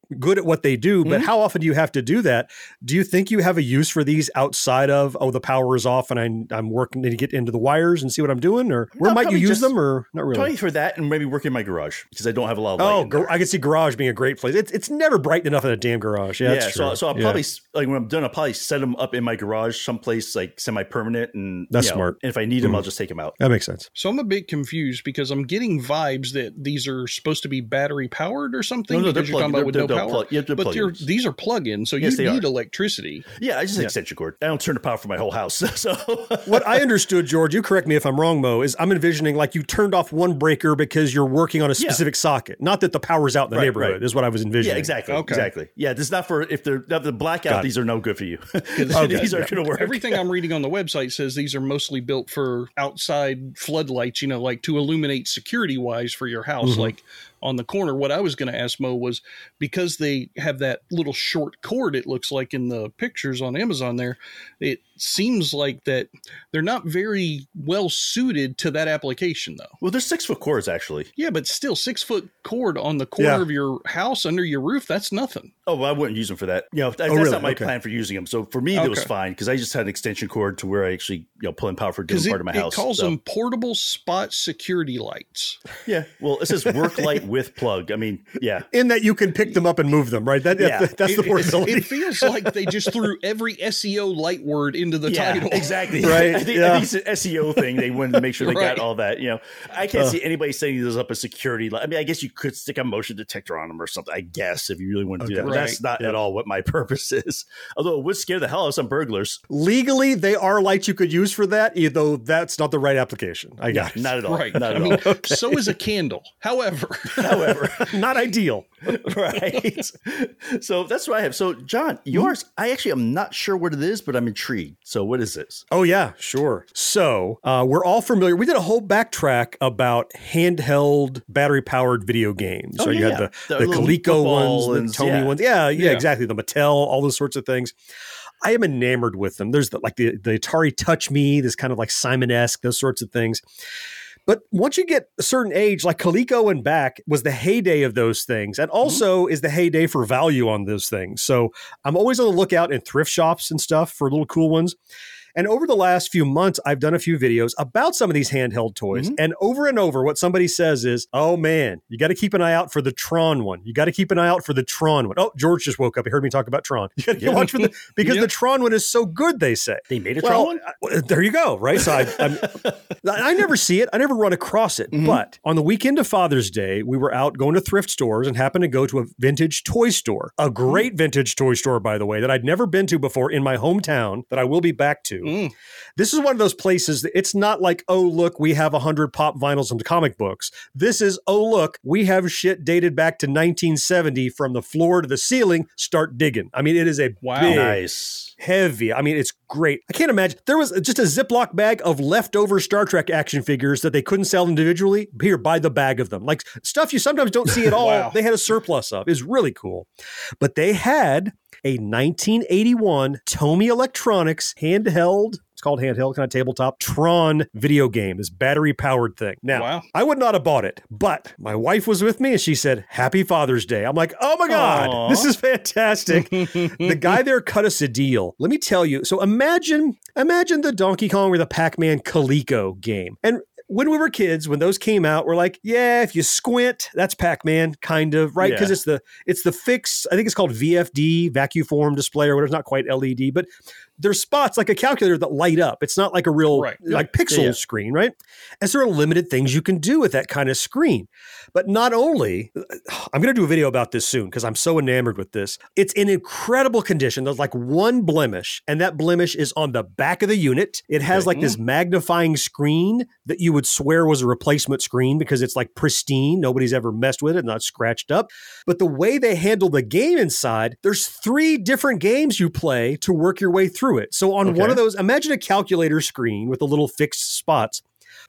good at what they do, but Mm-hmm. how often do you have to do that? Do you think you have a use for these outside of, oh, the power is off and I, I'm working to get into the wires and see what I'm doing? Or where No, might you probably use just- them or not really? Probably for that and maybe work in my garage because I don't have a lot of light Oh, in there. gar- I can see garage being a great place. It's it's never bright enough in a damn garage. Yeah, Yeah, that's so true. so I'll Yeah. probably like when I'm done, I'll probably set them up in my garage, someplace like semi-permanent, and That's you know, smart. And if I need them, Mhm. I'll just take them out. That makes sense. So I'm a bit confused because I'm getting vibes that these are supposed to be battery powered or something. No, no, they're because you're talking plug- about with they're- no they're power. plug- yeah, they're but you're, plug-ins. these are plug-ins, so Yes, you they need are. electricity. Yeah, I just Yeah. extension cord. I don't turn the power for my whole house. So What I understood, George, you correct me if I'm wrong, Mo, is I'm envisioning like you turned off one breaker because you're working on a Yeah. specific socket. Not that the power's out in the Right, neighborhood, right. is what I was envisioning. yeah, exactly, Okay. exactly. Yeah, this is not for if they're if the blackout. Got it. These are no good for you. Okay. These are going to work. Everything I'm reading on the website says these are mostly built for outside floodlights, you know, like to illuminate security wise for your house, Mhm. like on the corner. What I was going to ask Mo was because they have that little short cord, it looks like in the pictures on Amazon there, it seems like that they're not very well suited to that application though. Well, they're six foot cords actually. Yeah, but still six foot cord on the corner Yeah. of your house under your roof, that's nothing. Oh, well, I wouldn't use them for that. You know, that, that's really? not my Okay. plan for using them. So for me, that was Okay. fine because I just had an extension cord to where I actually you know pull in power for a different Because it, part of my it house. calls So, them portable spot security lights. yeah. Well, it says work light with plug. I mean, yeah. In that you can pick them up and move them, right? That, Yeah. that- that's the It- portability. It, it feels like they just threw every S E O light word into the Yeah, title. exactly. Right, I think, yeah. I think it's an S E O thing. They wanted to make sure they Right. got all that. You know, I can't Uh. see anybody setting those up as security. li- I mean, I guess you could stick a motion detector on them or something. I guess if you really want to do that, but Right. that's not at all what my purpose is. Although it would scare the hell out of some burglars. Legally, they are lights you could use for that, though that's not the right application. I Yeah, got it. not at all. Right. Not I at mean, all. so is a candle. However, However, Not ideal. right. So that's what I have. So, John, yours, I actually am not sure what it is, but I'm intrigued. So, what is this? Oh, yeah, sure. So uh, we're all familiar. We did a whole backtrack about handheld battery powered video games. Oh, so you yeah, had the, yeah. the, The little Coleco football ones, and- the Tony yeah. ones. Yeah, yeah, Yeah. exactly. The Mattel, all those sorts of things. I am enamored with them. There's the, like the, the Atari Touch Me, this kind of like Simon-esque, those sorts of things. But once you get a certain age, like Coleco and back was the heyday of those things, and also is the heyday for value on those things. So I'm always on the lookout in thrift shops and stuff for little cool ones. And over the last few months, I've done a few videos about some of these handheld toys. Mm-hmm. And over and over, what somebody says is, oh man, you got to keep an eye out for the Tron one. You got to keep an eye out for the Tron one. Oh, George just woke up. He heard me talk about Tron. You got to Yeah. watch for the, because Yeah. the Tron one is so good, they say. They made a Well, Tron one? uh, there you go, right? So I, I'm, I never see it. I never run across it. Mm-hmm. But on the weekend of Father's Day, we were out going to thrift stores and happened to go to a vintage toy store. A great vintage toy store, by the way, that I'd never been to before in my hometown that I will be back to. Mm. This is one of those places that it's not like, oh, look, we have one hundred pop vinyls and comic books. This is, oh, look, we have shit dated back to nineteen seventy from the floor to the ceiling. Start digging. I mean, it is a Wow. big, Nice. heavy. I mean, it's great. I can't imagine. There was just a Ziploc bag of leftover Star Trek action figures that they couldn't sell individually. Here, buy the bag of them. Like stuff you sometimes don't see at all. Wow. They had a surplus of. It's really cool. But they had a nineteen eighty-one Tomy Electronics handheld, it's called handheld, kind of tabletop, Tron video game, this battery powered thing. Now, Wow. I would not have bought it, but my wife was with me and she said, Happy Father's Day. I'm like, oh my God, Aw. this is fantastic. The guy there cut us a deal. Let me tell you. So imagine, imagine the Donkey Kong or the Pac-Man Coleco game. And when we were kids, when those came out, we're like, yeah, if you squint, that's Pac-Man, kind of, right? Because Yeah. it's the it's the fixed, I think it's called V F D, vacuum form display or whatever. It's not quite L E D, but there's spots like a calculator that light up. It's not like a real Right. like pixel Yeah, yeah. screen, right? And so there are limited things you can do with that kind of screen. But not only, I'm going to do a video about this soon because I'm so enamored with this. It's in incredible condition. There's like one blemish, and that blemish is on the back of the unit. It has like this magnifying screen that you would swear was a replacement screen because it's like pristine. Nobody's ever messed with it, not scratched up. But the way they handle the game inside, there's three different games you play to work your way through it. So on one Okay. of those, imagine a calculator screen with the little fixed spots.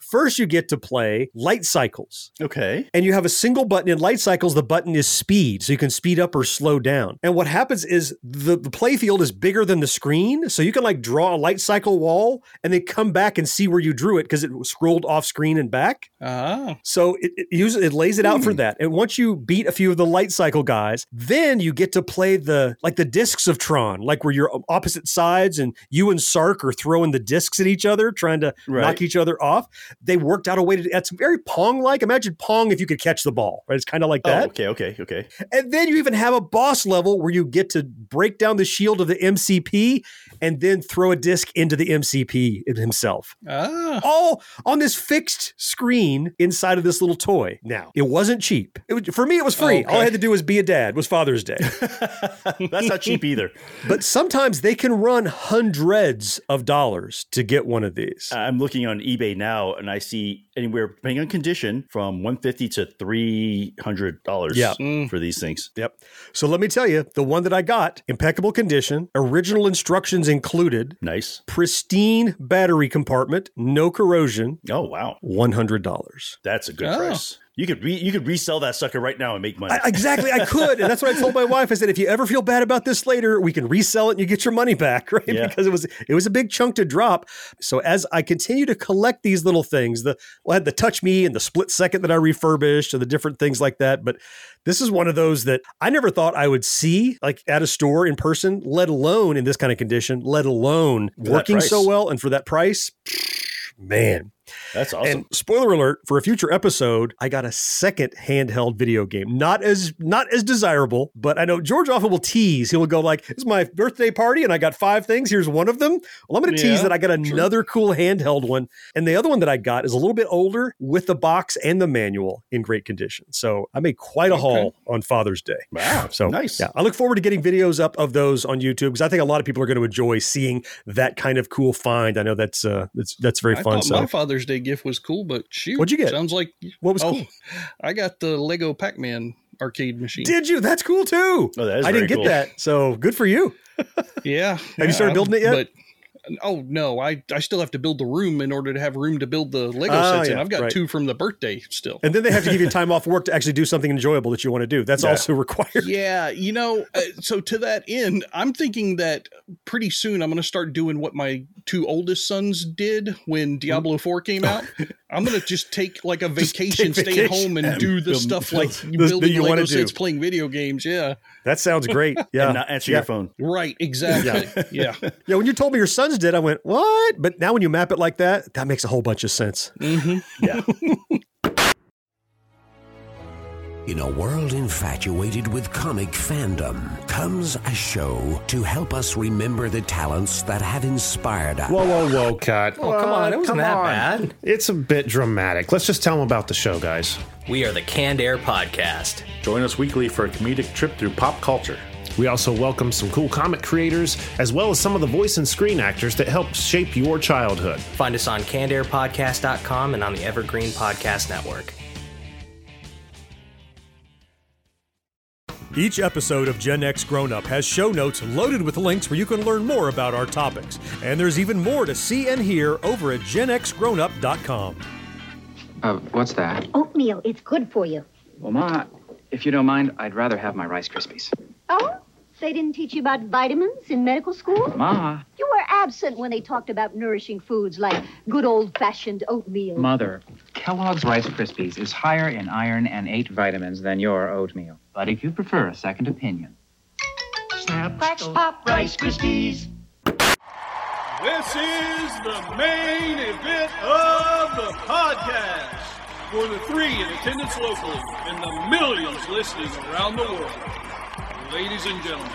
First, you get to play Light Cycles. Okay. And you have a single button. In Light Cycles, the button is speed, so you can speed up or slow down. And what happens is the, the play field is bigger than the screen, so you can like draw a light cycle wall and then come back and see where you drew it because it scrolled off screen and back. Ah. So it, it uses it lays it out for that. And once you beat a few of the Light Cycle guys, then you get to play the like the discs of Tron, like where you're opposite sides and you and Sark are throwing the discs at each other, trying to Right. knock each other off. They worked out a way to. It's very Pong-like. Imagine Pong if you could catch the ball. Right? It's kind of like that. Oh, okay, okay, okay. And then you even have a boss level where you get to break down the shield of the M C P and then throw a disc into the M C P himself. Ah. All on this fixed screen inside of this little toy. Now, it wasn't cheap. It was, for me, it was free. Okay. All I had to do was be a dad. It was Father's Day. That's not cheap either. But sometimes they can run hundreds of dollars to get one of these. I'm looking on eBay now, and I see anywhere, depending on condition, from one hundred fifty dollars to three hundred dollars Yeah. for these things. Yep. So let me tell you, the one that I got, impeccable condition, original instructions included, Nice. pristine battery compartment, no corrosion, Oh, wow. one hundred dollars. That's a good Oh. price. You could re- you could resell that sucker right now and make money. I, exactly, I could. And that's what I told my wife. I said, if you ever feel bad about this later, we can resell it and you get your money back, right? Yeah. Because it was it was a big chunk to drop. So as I continue to collect these little things, the well, I had the Touch Me and the Split Second that I refurbished and the different things like that. But this is one of those that I never thought I would see like at a store in person, let alone in this kind of condition, let alone For that working so price. well. And for that price, man. That's awesome. And spoiler alert, for a future episode, I got a second handheld video game. Not as not as desirable, but I know George often will tease. He will go like, this is my birthday party and I got five things. Here's one of them. Well, I'm going to Yeah, tease that I got true. another cool handheld one. And the other one that I got is a little bit older with the box and the manual in great condition. So I made quite a Okay. haul on Father's Day. Wow. So Nice. Yeah, I look forward to getting videos up of those on YouTube because I think a lot of people are going to enjoy seeing that kind of cool find. I know that's uh, that's that's very I fun. thought So my Father's Day gift was cool, but shoot. What'd you get? Sounds like what was oh, cool? I got the Lego Pac-Man arcade machine. Did you? That's cool too. Oh, that is I didn't very get cool. that. So good for you. Yeah. Have you started building it yet? But oh no, I, I still have to build the room in order to have room to build the Lego Oh, sets. yeah, And I've got right. two from the birthday still. And then they have to give you time off work to actually do something enjoyable that you want to do. That's Yeah. also required. Yeah, you know, uh, so to that end, I'm thinking that pretty soon I'm going to start doing what my two oldest sons did when Diablo four came out. I'm going to just take like a vacation, take stay at vacation home and and do the build- stuff build like the- building that you Lego wanna do. sets, playing video games. Yeah, That sounds great. Yeah. And not answer yeah. your phone. right. Exactly. Yeah. Yeah. When you told me your sons did, I went, what? But now when you map it like that, that makes a whole bunch of sense. hmm Yeah. In a world infatuated with comic fandom comes a show to help us remember the talents that have inspired us. Whoa, whoa, whoa, cut. Oh, come on. It wasn't Come that on. bad. It's a bit dramatic. Let's just tell them about the show, guys. We are the Canned Air Podcast. Join us weekly for a comedic trip through pop culture. We also welcome some cool comic creators, as well as some of the voice and screen actors that helped shape your childhood. Find us on canned air podcast dot com and on the Evergreen Podcast Network. Each episode of Gen X Grown Up has show notes loaded with links where you can learn more about our topics. And there's even more to see and hear over at gen x grown up dot com. Uh, what's that? Oatmeal, it's good for you. Well, Ma, if you don't mind, I'd rather have my Rice Krispies. Oh? They didn't teach you about vitamins in medical school? Ma. You were absent when they talked about nourishing foods like good old-fashioned oatmeal. Mother, Kellogg's Rice Krispies is higher in iron and eight vitamins than your oatmeal. But if you prefer a second opinion... Snap, crackle, pop, Rice Krispies. This is the main event of the podcast. For the three in attendance locally and the millions listening around the world. Ladies and gentlemen,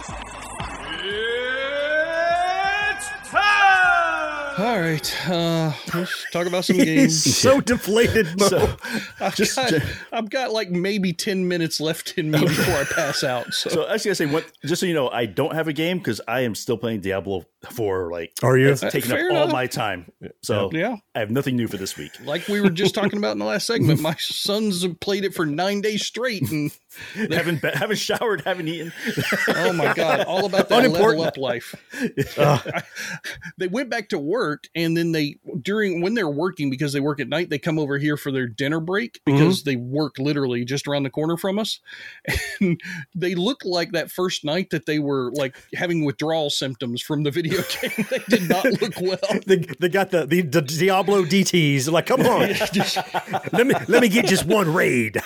it's time! All right, uh, let's talk about some games. He's so deflated, Mo. So, I've, just, got, I've got like maybe ten minutes left in me before I pass out. So, So I was gonna say, what? Just so you know, I don't have a game because I am still playing Diablo four. Like, are you? It's taking up Fair all enough. my time. So Yeah. I have nothing new for this week. like we were just talking about in the last segment, my sons have played it for nine days straight, and haven't be- haven't showered, haven't eaten. oh my god, all about that level up life. I- they went back to work. work, and then they during when they're working, because they work at night, they come over here for their dinner break because mm-hmm. they work literally just around the corner from us. And they look like that first night that they were like having withdrawal symptoms from the video game. They did not look well. they, they got the, the, the Diablo D Ts. Like, come on, just, let me let me get just one raid.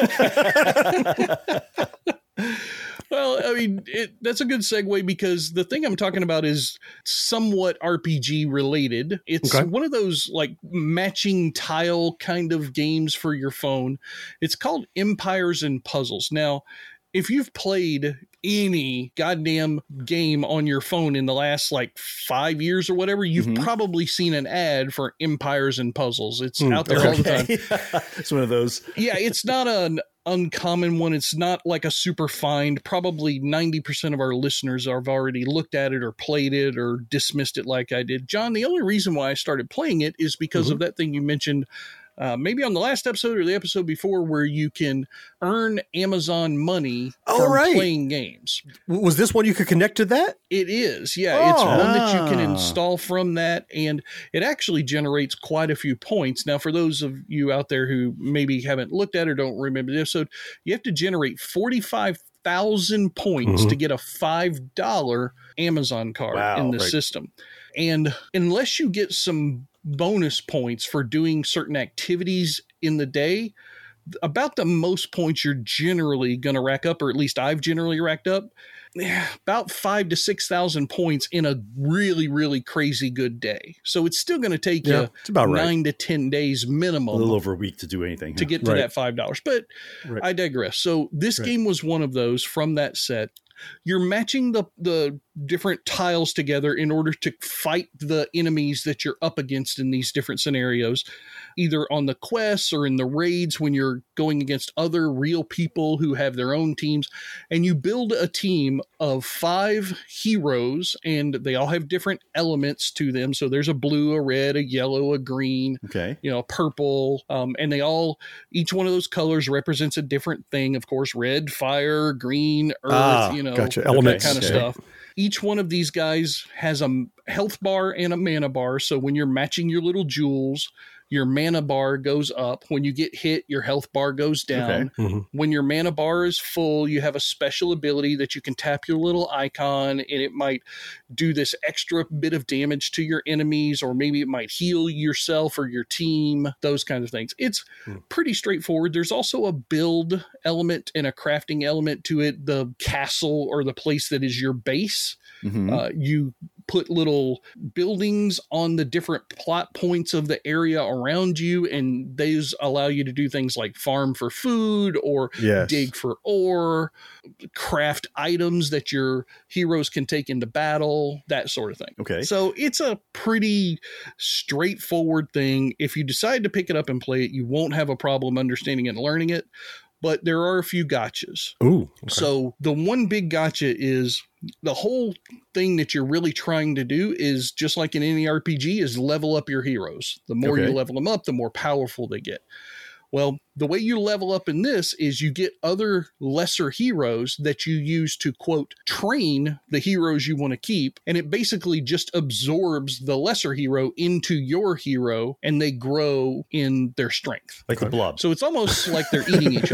Well, I mean, it, that's a good segue, because the thing I'm talking about is somewhat R P G related. It's okay. one of those like matching tile kind of games for your phone. It's called Empires and Puzzles. Now, if you've played any goddamn game on your phone in the last like five years or whatever, you've mm-hmm. probably seen an ad for Empires and Puzzles. It's mm, out there okay. all the time. It's one of those. Yeah, it's not an uncommon one. It's not like a super find. Probably ninety percent of our listeners have already looked at it or played it or dismissed it like I did. John, the only reason why I started playing it is because mm-hmm. of that thing you mentioned Uh, maybe on the last episode or the episode before, where you can earn Amazon money oh, from right. playing games. Was this one you could connect to that? It is. Yeah. Oh. It's one that you can install from that, and it actually generates quite a few points. Now, for those of you out there who maybe haven't looked at it or don't remember the episode, you have to generate forty-five thousand points mm-hmm. to get a five dollar Amazon card wow, in the right. system. And unless you get some bonus points for doing certain activities in the day, about the most points you're generally going to rack up, or at least I've generally racked up, about five to six thousand points in a really, really crazy good day. So it's still going to take yeah, you it's about nine right. to ten days minimum, a little over a week to do anything to huh? get to right. that five dollars. But right. I digress. So this right. game was one of those from that set. You're matching the the different tiles together in order to fight the enemies that you're up against in these different scenarios, either on the quests or in the raids when you're going against other real people who have their own teams. And you build a team of five heroes, and they all have different elements to them. So there's a blue, a red, a yellow, a green, okay, you know, purple. Um, and they all, each one of those colors represents a different thing. Of course, red, fire, green, earth, ah, you know, gotcha. Elements. That kind of okay. stuff. Each one of these guys has a health bar and a mana bar. So when you're matching your little jewels, your mana bar goes up. When you get hit, your health bar goes down. Okay. Mm-hmm. When your mana bar is full, you have a special ability that you can tap your little icon, and it might do this extra bit of damage to your enemies, or maybe it might heal yourself or your team, those kinds of things. It's mm. pretty straightforward. There's also a build element and a crafting element to it. The castle, or the place that is your base, mm-hmm. uh, you put little buildings on the different plot points of the area around you, and those allow you to do things like farm for food, or yes. dig for ore, craft items that your heroes can take into battle, that sort of thing. Okay. So it's a pretty straightforward thing. If you decide to pick it up and play it, you won't have a problem understanding it and learning it. But there are a few gotchas. Ooh. Okay. So the one big gotcha is the whole thing that you're really trying to do is, just like in any R P G, is level up your heroes. The more okay. you level them up, the more powerful they get. Well, the way you level up in this is you get other lesser heroes that you use to, quote, train the heroes you want to keep. And it basically just absorbs the lesser hero into your hero, and they grow in their strength. Like the blob. So it's almost like they're eating each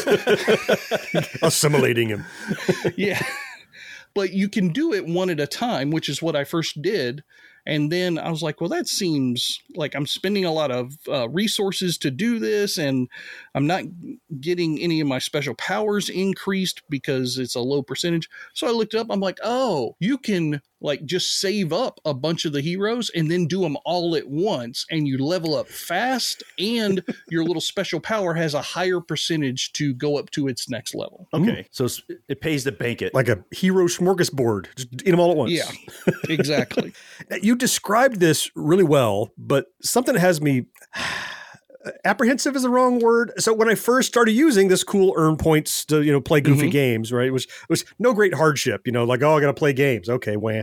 other. Assimilating him. Yeah. But you can do it one at a time, which is what I first did. And then I was like, well, that seems like I'm spending a lot of uh, resources to do this, and I'm not getting any of my special powers increased because it's a low percentage. So I looked it up. I'm like, oh, you can like just save up a bunch of the heroes and then do them all at once, and you level up fast, and your little special power has a higher percentage to go up to its next level. Okay. Mm. So it pays to bank it. Like a hero smorgasbord. Just eat them all at once. Yeah, exactly. You described this really well, but something has me apprehensive is the wrong word. So when I first started using this cool earn points to, you know, play goofy Mm-hmm. games, right? It was, it was no great hardship, you know, like, oh, I got to play games. Okay, wah.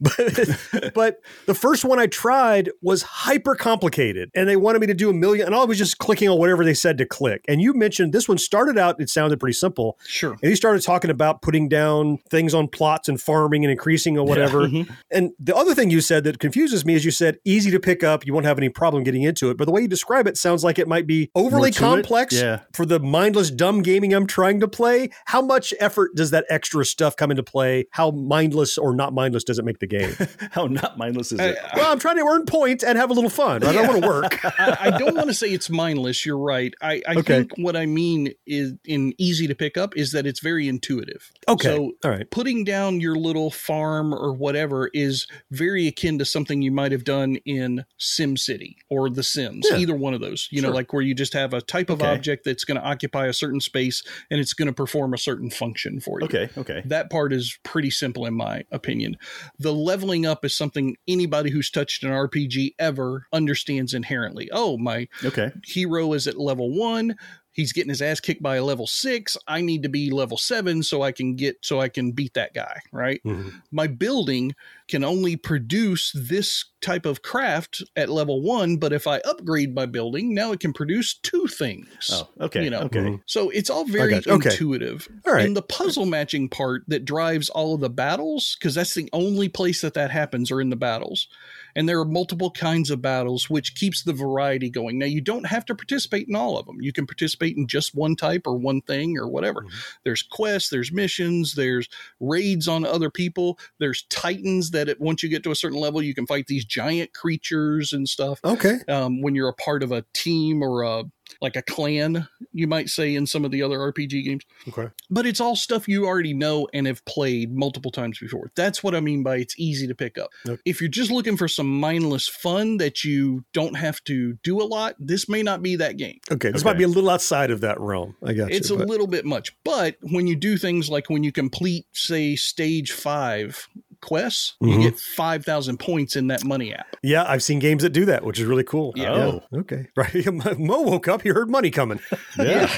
But, but the first one I tried was hyper complicated and they wanted me to do a million and I was just clicking on whatever they said to click. And you mentioned this one started out, it sounded pretty simple. Sure. And he started talking about putting down things on plots and farming and increasing or whatever. Yeah. Mm-hmm. And the other thing you said that confuses me is you said easy to pick up. You won't have any problem getting into it. But the way you describe it sounds like it might be overly More to it? complex Yeah. for the mindless, dumb gaming I'm trying to play. How much effort does that extra stuff come into play? How mindless or not mindless does it make the game? How not mindless is it? Well, I'm trying to earn points and have a little fun. I don't want to work. I, I don't want to say it's mindless. You're right. I, I Okay. think what I mean is in easy to pick up is that it's very intuitive. Okay. So All right. putting down your little farm or whatever is very akin to something you might have done in SimCity or The Sims, Yeah. either one of those, you know, Sure. like where you just have a type of Okay. object that's going to occupy a certain space and it's going to perform a certain function for you. Okay, okay. That part is pretty simple in my opinion. The leveling up is something anybody who's touched an R P G ever understands inherently. Oh, my Okay. hero is at level one. He's getting his ass kicked by a level six. I need to be level seven so I can get so I can beat that guy, right? Mm-hmm. My building can only produce this type of craft at level one, but if I upgrade my building, now it can produce two things. Oh, okay, You know, okay. so it's all very got you. Okay. intuitive. All right. And the puzzle matching part that drives all of the battles, because that's the only place that that happens, are in the battles. And there are multiple kinds of battles, which keeps the variety going. Now, you don't have to participate in all of them. You can participate in just one type or one thing or whatever. Mm-hmm. There's quests, there's missions, there's raids on other people. There's titans that it, once you get to a certain level, you can fight these giant creatures and stuff. Okay. Um, when you're a part of a team or a like a clan, you might say, in some of the other R P G games. Okay. But it's all stuff you already know and have played multiple times before. That's what I mean by it's easy to pick up. Okay. If you're just looking for some mindless fun that you don't have to do a lot, this may not be that game. Okay. This Okay. might be a little outside of that realm. I got It's you. a but- little bit much. But when you do things like when you complete, say, stage five quests, Mhm. you get five thousand points in that money app. Yeah, I've seen games that do that, which is really cool. Yeah. Oh, okay. Right. Mo woke up, he heard money coming. Yeah.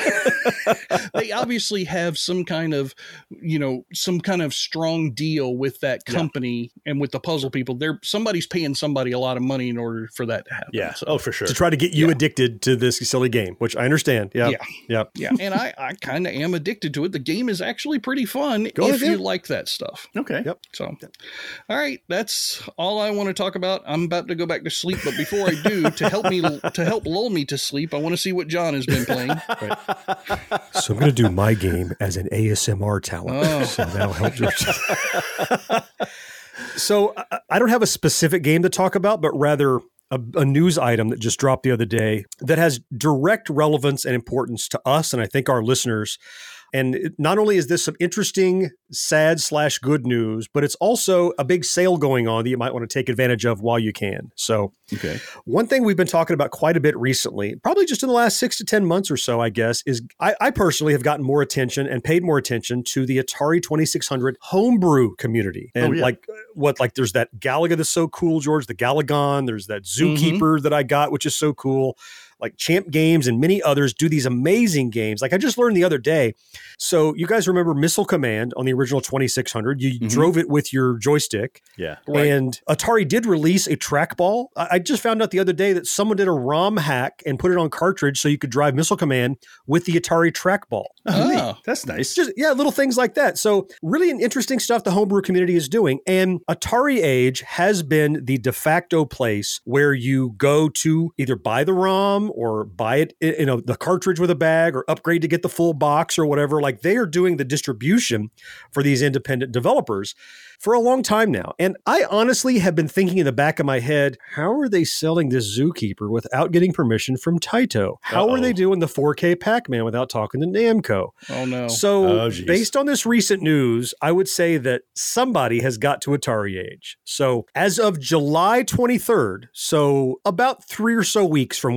They obviously have some kind of, you know, some kind of strong deal with that company and with the puzzle people. They're somebody's paying somebody a lot of money in order for that to happen. Yeah. So, Oh, for sure. To try to get you addicted to this silly game, which I understand. Yeah. Yeah. Yeah. yeah. And I, I kind of am addicted to it. The game is actually pretty fun Go if ahead. you like that stuff. Okay. Yep. So, all right, that's all I want to talk about. I'm about to go back to sleep, but before I do, to help me to help lull me to sleep, I want to see what John has been playing. So I'm going to do my game as an A S M R talent. Oh. So that'll help you. So I- I don't have a specific game to talk about, but rather a, a news item that just dropped the other day that has direct relevance and importance to us, and I think our listeners. And it, not only is this some interesting, sad slash good news, but it's also a big sale going on that you might want to take advantage of while you can. So Okay. one thing we've been talking about quite a bit recently, probably just in the last six to ten months or so, I guess, is I, I personally have gotten more attention and paid more attention to the Atari twenty-six hundred homebrew community. And Oh, yeah. like what, like there's that Galaga that's so cool, George, the Galagon. There's that Zookeeper that I got, which is so cool. Like Champ Games and many others do these amazing games. Like I just learned the other day. So you guys remember Missile Command on the original twenty-six hundred? You Mhm. drove it with your joystick. Yeah. And Atari did release a trackball. I I just found out the other day that someone did a ROM hack and put it on cartridge so you could drive Missile Command with the Atari trackball. Oh, neat. Oh. That's nice. Just yeah, little things like that. So really an interesting stuff the homebrew community is doing. And Atari Age has been the de facto place where you go to either buy the ROM or buy it, you know, the cartridge with a bag or upgrade to get the full box or whatever. Like they are doing the distribution for these independent developers for a long time now. And I honestly have been thinking in the back of my head, how are they selling this Zookeeper without getting permission from Taito? How Uh-oh. are they doing the four K Pac-Man without talking to Namco? Oh, no. So Oh, geez. based on this recent news, I would say that somebody has got to Atari Age. So as of July twenty-third, so about three or so weeks from when you first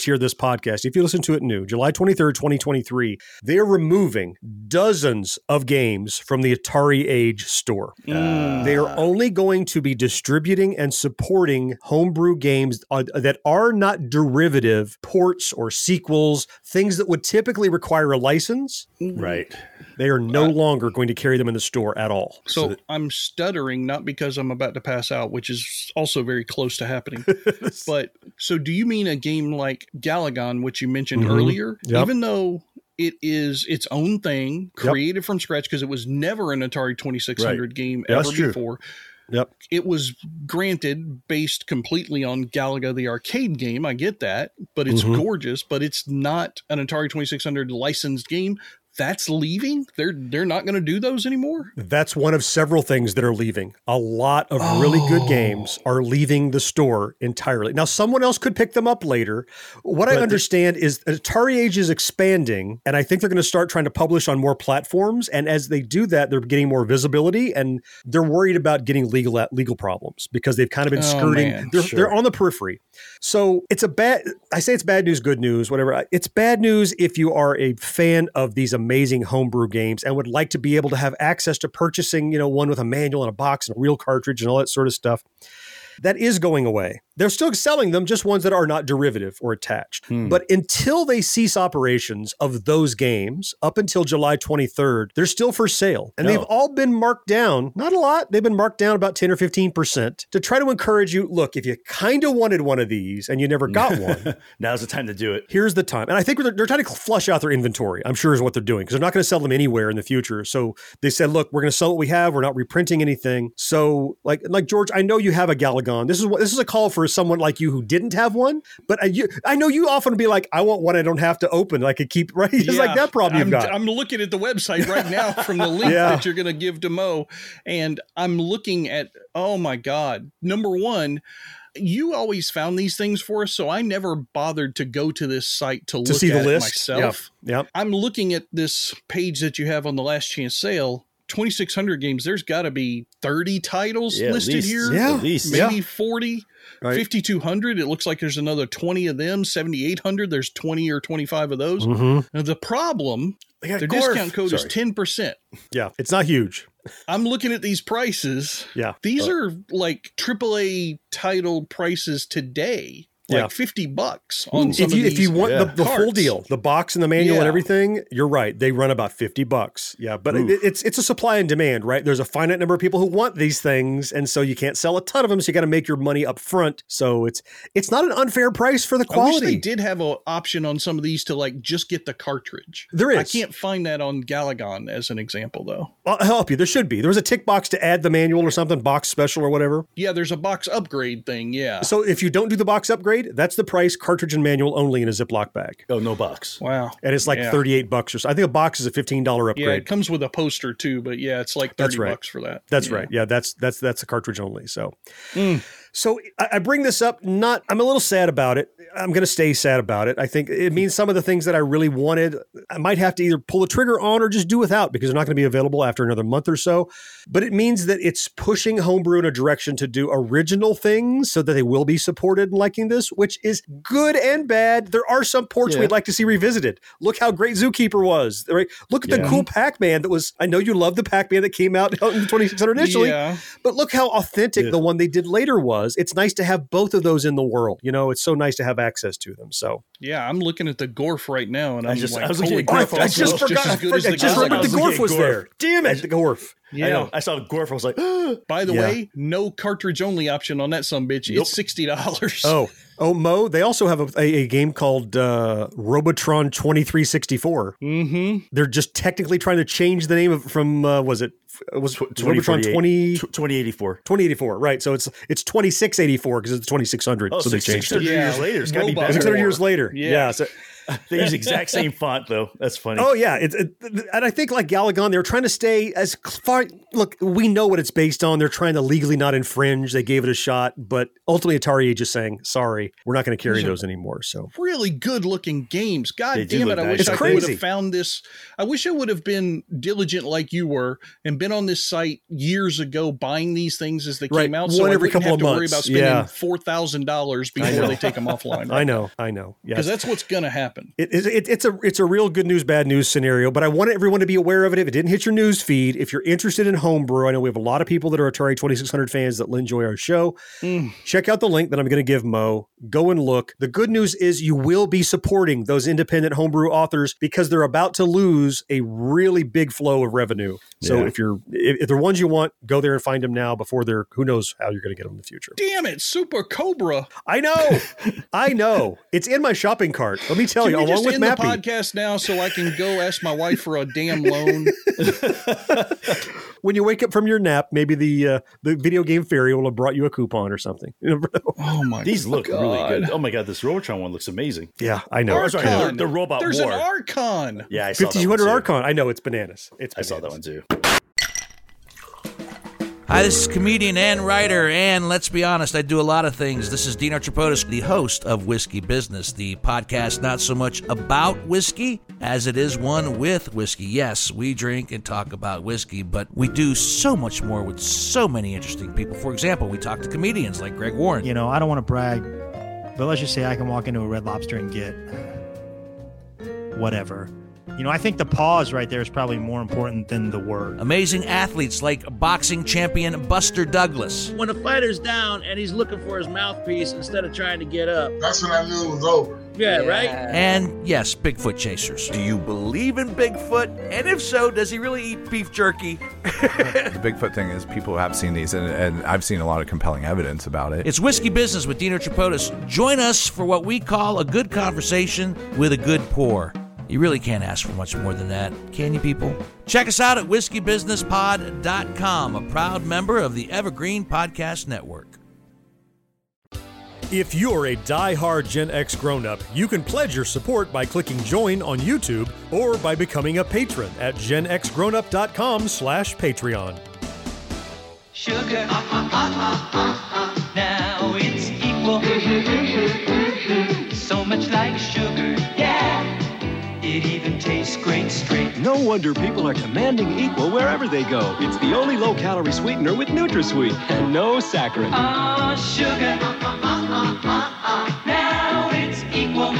first hear this podcast, if you listen to it new, July twenty-third, twenty twenty-three, they're removing dozens of games from the Atari Age store. Mm. They are only going to be distributing and supporting homebrew games uh, that are not derivative ports or sequels, things that would typically require a license. Right. They are no longer going to carry them in the store at all. So, So that- I'm stuttering, not because I'm about to pass out, which is also very close to happening. But so do you mean a game like Galagon, which you mentioned Mhm. earlier, Yep. even though it is its own thing, created from scratch, because it was never an Atari twenty-six hundred Right. game Yeah, ever that's true. before. Yep. It was granted based completely on Galaga, the arcade game. I get that, but it's Mhm. gorgeous, but it's not an Atari twenty-six hundred licensed game. That's leaving? They're they're not going to do those anymore? That's one of several things that are leaving. A lot of really good games are leaving the store entirely. Now, someone else could pick them up later. What I But the- understand is Atari Age is expanding, and I think they're going to start trying to publish on more platforms. And as they do that, they're getting more visibility, and they're worried about getting legal legal problems because they've kind of been Oh, skirting. man. They're, Sure. they're on the periphery. So it's a bad, I say it's bad news, good news, whatever. It's bad news if you are a fan of these amazing homebrew games and would like to be able to have access to purchasing, you know, one with a manual and a box and a real cartridge and all that sort of stuff. That is going away. They're still selling them, just ones that are not derivative or attached. Hmm. But until they cease operations of those games, up until July twenty-third, they're still for sale. And No. they've all been marked down, not a lot, they've been marked down about ten or fifteen percent to try to encourage you, look, if you kind of wanted one of these and you never got one, Now's the time to do it. here's the time. And I think they're, they're trying to flush out their inventory, I'm sure is what they're doing, because they're not going to sell them anywhere in the future. So they said, look, we're going to sell what we have. We're not reprinting anything. So like, like George, I know you have a Galagon. This is what, this is a call for someone like you who didn't have one, but I, you, I know you often be like, I want one I don't have to open. I could keep, right? It's like that problem I'm, you've got. I'm looking at the website right now from the link Yeah. that you're going to give to Mo, and I'm looking at, oh my God. Number one, you always found these things for us, so I never bothered to go to this site to, To look see the at list? it myself. Yep. Yep. I'm looking at this page that you have on the Last Chance sale. twenty-six hundred games, there's got to be thirty titles Yeah, at listed least. here. Yeah, at least. Maybe Yeah. forty. Right. fifty-two hundred, it looks like there's another twenty of them. seventy-eight hundred, there's twenty or twenty-five of those. Mhm. Now, the problem, They got their Gorf. discount code Sorry. is ten percent. Yeah. It's not huge. I'm looking at these prices. Yeah. These Uh, are like triple A title prices today. Like Yeah. fifty bucks on some If you, of if you these want the, Yeah. the full carts. deal, the box and the manual and Yeah. everything, you're right. They run about fifty bucks. Yeah. But it, it's it's a supply and demand, right? There's a finite number of people who want these things. And so you can't sell a ton of them. So you got to make your money up front. So it's it's not an unfair price for the I wish they quality. did have an option on some of these to like just get the cartridge. There is. I can't find that on Galagon as an example though. I'll help you. There should be. There was a tick box to add the manual or something, box special or whatever. Yeah, there's a box upgrade thing. Yeah. So if you don't do the box upgrade, that's the price, cartridge and manual only in a Ziploc bag. Oh, no box. Wow. And it's like Yeah. thirty-eight bucks or so. I think a box is a fifteen dollars Yeah, upgrade. it comes with a poster too, but yeah, it's like That's thirty right. bucks for that. That's Yeah. right. Yeah, that's that's that's a cartridge only. So, Mm. so I, I bring this up. Not, I'm a little sad about it. I'm going to stay sad about it. I think it means some of the things that I really wanted, I might have to either pull the trigger on or just do without because they're not going to be available after another month or so. But it means that it's pushing homebrew in a direction to do original things so that they will be supported and liking this, which is good and bad. There are some ports Yeah. we'd like to see revisited. Look how great Zookeeper was. Right? Look at the Yeah. cool Pac-Man that was. I know you love the Pac-Man that came out in the twenty-six hundred initially. Yeah. But look how authentic Yeah. the one they did later was. It's nice to have both of those in the world. You know, it's so nice to have access to them. So Yeah, I'm looking at the Gorf right now, and I I'm just- like, I was looking holy at crap, Gorf I also. just it's forgot. as I, good as I the just Galaga. remembered the I was Gorf was looking at there. Damn it, the Gorf. Yeah. I know. I saw Gorf. I was like, By the Yeah. way, no cartridge only option on that sumbitch. Nope. It's sixty dollars. Oh, oh, Mo. They also have a, a, a game called uh, Robotron twenty-three sixty-four. Mm-hmm. They're just technically trying to change the name of from uh, was it was twenty Robotron twenty. twenty eighty-four. twenty eighty-four, right? So it's it's twenty-six eighty-four because it's twenty-six hundred. Oh, so they six- changed six hundred it. Yeah. years later. It's got to be Robot. better. six hundred years later. Yeah. Yeah. So, They use the exact same font, though. That's funny. Oh, yeah. It's it, and I think like Galagon, they're trying to stay as far. Look, we know what it's based on. They're trying to legally not infringe. They gave it a shot, but ultimately Atari Age is saying, sorry, we're not going to carry These are those anymore. So really good looking games. God They do damn look it. I nice. wish It's I crazy. would have found this. I wish I would have been diligent like you were and been on this site years ago buying these things as they Right. came out. One So I every wouldn't couple have of to worry months. about spending Yeah. four thousand dollars I before know. they take them offline. I know. I know. Yes. Because that's what's going to happen. It, it, it's a it's a real good news, bad news scenario, but I want everyone to be aware of it. If it didn't hit your news feed, if you're interested in homebrew, I know we have a lot of people that are Atari twenty-six hundred fans that enjoy our show. Mm. Check out the link that I'm going to give Mo. Go and look. The good news is you will be supporting those independent homebrew authors because they're about to lose a really big flow of revenue. So Yeah. if you're if, if they're ones you want, go there and find them now before they're who knows how you're going to get them in the future. Damn it, Super Cobra. I know. I know. It's in my shopping cart. Let me tell Can you, we along just with end the Mappy. podcast now so I can go ask my wife for a damn loan? When you wake up from your nap, maybe the uh, the video game fairy will have brought you a coupon or something. You never know. Oh my These look God. really good. Oh my god, this Robotron one looks amazing. Yeah, I know. Oh, sorry, Archon. the, the robot There's war. an Archon. Yeah, I saw that fifty-two one hundred too. Archon. I know, it's bananas. It's I bananas. saw that one too. Hi, this is comedian and writer, and let's be honest, I do a lot of things. This is Dino Tripodis, the host of Whiskey Business, the podcast not so much about whiskey as it is one with whiskey. Yes, we drink and talk about whiskey, but we do so much more with so many interesting people. For example, we talk to comedians like Greg Warren. You know, I don't want to brag, but let's just say I can walk into a Red Lobster and get whatever. You know, I think the pause right there is probably more important than the word. Amazing athletes like boxing champion Buster Douglas. When a fighter's down and he's looking for his mouthpiece instead of trying to get up. That's when I knew it was over. Yeah, right? And yes, Bigfoot chasers. Do you believe in Bigfoot? And if so, does he really eat beef jerky? The Bigfoot thing is people have seen these, and, and I've seen a lot of compelling evidence about it. It's Whiskey Business with Dino Tripodis. Join us for what we call a good conversation with a good pour. You really can't ask for much more than that, can you, people? Check us out at whiskey business pod dot com, a proud member of the Evergreen Podcast Network. If you're a die-hard Gen X grown-up, you can pledge your support by clicking join on YouTube or by becoming a patron at gen x grown up dot com slash Patreon. Sugar, uh, uh, uh, uh, uh, now it's equal. So much like sugar, yeah. It even tastes great straight. No wonder people are commanding equal wherever they go. It's the only low-calorie sweetener with NutraSweet and no saccharin. Ah, sugar, now it's equal.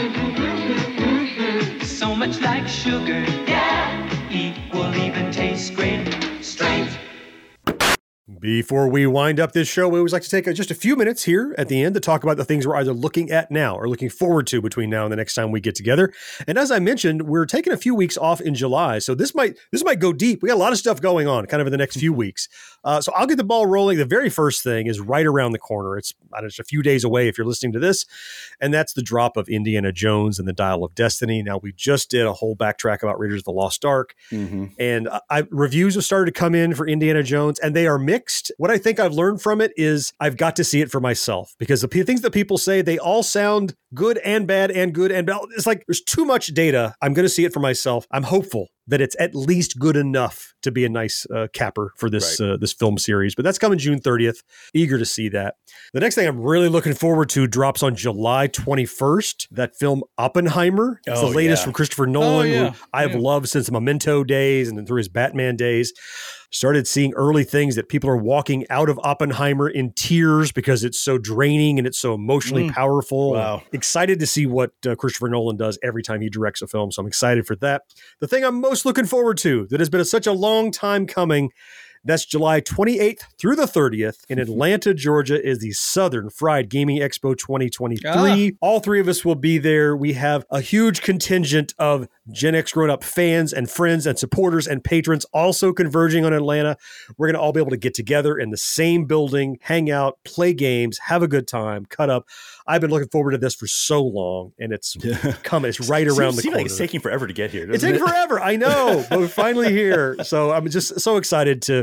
So much like sugar, yeah. Equal even tastes great straight. Before we wind up this show, we always like to take just a few minutes here at the end to talk about the things we're either looking at now or looking forward to between now and the next time we get together. And as I mentioned, we're taking a few weeks off in July, so this might this might go deep. We got a lot of stuff going on kind of in the next few weeks. Uh, so I'll get the ball rolling. The very first thing is right around the corner. It's I don't know, just a few days away if you're listening to this, and that's the drop of Indiana Jones and the Dial of Destiny. Now, we just did a whole backtrack about Raiders of the Lost Ark, Mm-hmm. and I, reviews have started to come in for Indiana Jones, and they are mixed. What I think I've learned from it is I've got to see it for myself, because the p- things that people say, they all sound good and bad and good and bad. It's like there's too much data. I'm going to see it for myself. I'm hopeful that it's at least good enough to be a nice uh, capper for this Right. uh, this film series. But that's coming June thirtieth. Eager to see that. The next thing I'm really looking forward to drops on July twenty-first. That film Oppenheimer. It's Oh, the latest yeah. from Christopher Nolan, yeah. who I've Yeah. loved since the Memento days and then through his Batman days. Started seeing early things that people are walking out of Oppenheimer in tears because it's so draining and it's so emotionally Mm. powerful. Wow. Excited to see what uh, Christopher Nolan does every time he directs a film. So I'm excited for that. The thing I'm most looking forward to that has been such a long time coming, that's July twenty-eighth through the thirtieth in Atlanta, Georgia, is the Southern Fried Gaming Expo twenty twenty-three. All three of us will be there. We have a huge contingent of Gen X Grown Up fans and friends and supporters and patrons also converging on Atlanta. We're going to all be able to get together in the same building, hang out, play games, have a good time, cut up. I've been looking forward to this for so long, and it's coming. It's right around Seems, the seems corner. like it's taking forever to get here. It's doesn't taking it? forever. I know, but we're finally here. So I'm just so excited to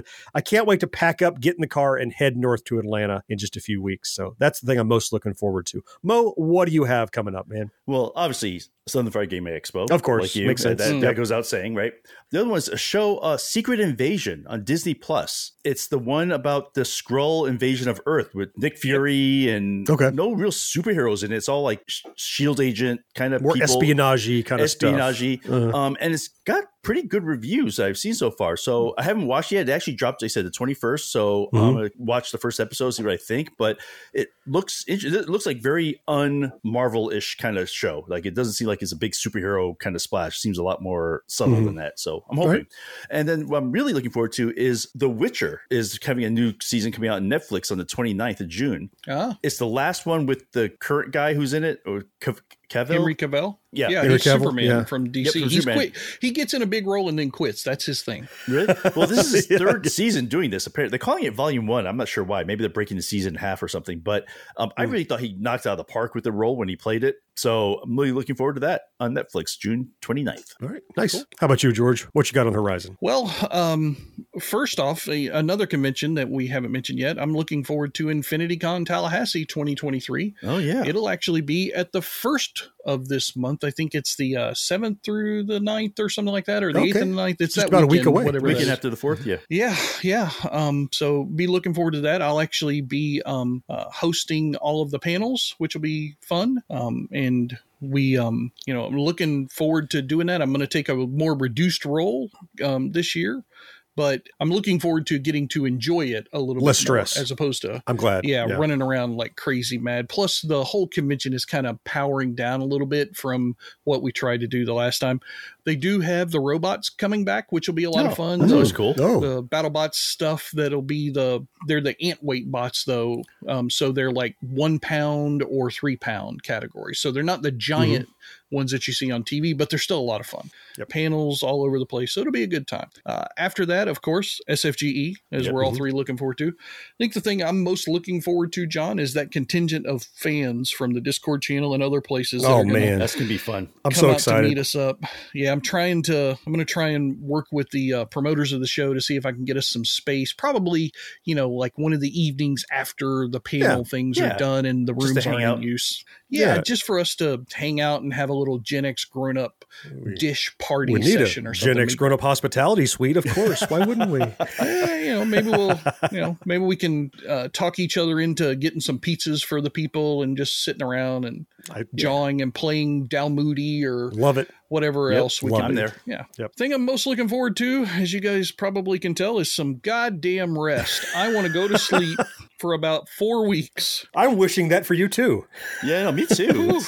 I can't wait to pack up, get in the car, and head north to Atlanta in just a few weeks. So that's the thing I'm most looking forward to. Mo, what do you have coming up, man? Well, obviously, Southern Fried Game Expo. Of course. Like you. Makes sense. That, Mm. that goes out saying, right? The other one is a show, uh, Secret Invasion on Disney Plus. It's the one about the Skrull invasion of Earth with Nick Fury and okay. no real superheroes in it. It's all like sh- shield agent kind of More people. espionage-y kind of stuff. Espionage-y. Uh-huh. Um, and it's got pretty good reviews I've seen so far. So I haven't watched it yet. It actually dropped, they said, the twenty-first. So Mm-hmm. I'm going to watch the first episode, see what I think. But it looks it looks like very un-Marvel-ish kind of show. Like it doesn't seem like it's a big superhero kind of splash. It seems a lot more subtle Mhm. than that. So I'm hoping. Right. And then what I'm really looking forward to is The Witcher is having a new season coming out on Netflix on the twenty-ninth of June. Ah. It's the last one with the current guy who's in it, or Cav- Cavill? Henry Cavill. Yeah. yeah, Henry he's Cavill, Superman yeah. from D Yep, C. from he's Superman. quit. He gets in a big role and then quits. That's his thing. Really? Well, this is his third season doing this. Apparently, they're calling it Volume One. I'm not sure why. Maybe they're breaking the season in half or something. But um, I really thought he knocked it out of the park with the role when he played it. So I'm really looking forward to that on Netflix, June twenty-ninth. All right, nice. How about you, George? What you got on the horizon? Well, um, first off, a, another convention that we haven't mentioned yet. I'm looking forward to InfinityCon Tallahassee twenty twenty-three. Oh yeah, it'll actually be at the first of this month. I think it's the uh, seventh through the ninth or something like that, or the Okay. eighth and the ninth. It's Just that about a week weekend, away. Whatever that Weekend is. after the fourth, yeah. Yeah, yeah. Um, so be looking forward to that. I'll actually be um, uh, hosting all of the panels, which will be fun. Um, and we, um, you know, I'm looking forward to doing that. I'm going to take a more reduced role um, this year, but I'm looking forward to getting to enjoy it a little Less bit more, stress. as opposed to, I'm glad. yeah, Yeah. running around like crazy mad. Plus, the whole convention is kind of powering down a little bit from what we tried to do the last time. They do have the robots coming back, which will be a lot Oh, of fun. that The- was cool. Oh. The BattleBots stuff that'll be the they're the ant weight bots though, um, so they're like one pound or three pound category. So they're not the giant Mm-hmm. ones that you see on T V, but they're still a lot of fun. Panels all over the place, so it'll be a good time. Uh, after that, of course, S F G E, as Yep. we're all Mhm. three looking forward to. I think the thing I'm most looking forward to, John, is that contingent of fans from the Discord channel and other places. that Oh, are gonna man. That's gonna be fun. I'm come so out excited. to meet us up. Yeah, I'm trying to. I'm going to try and work with the uh, promoters of the show to see if I can get us some space. Probably, you know, like one of the evenings after the panel Yeah, things yeah. are done and the Just to rooms hang are out. in use. Yeah, Yeah. just for us to hang out and have a little Gen X grown up dish party We need a session or something. Gen X grown up hospitality suite, of course. Why wouldn't we? Eh, you know, maybe we'll, you know, maybe we can uh, talk each other into getting some pizzas for the people and just sitting around and I, jawing and playing Dalmoody or Love it. whatever Yep, else we love can it. do. I'm there. Yeah. Yep. Thing I'm most looking forward to, as you guys probably can tell, is some goddamn rest. I want to go to sleep for about four weeks. I'm wishing that for you too. Yeah, no, me too.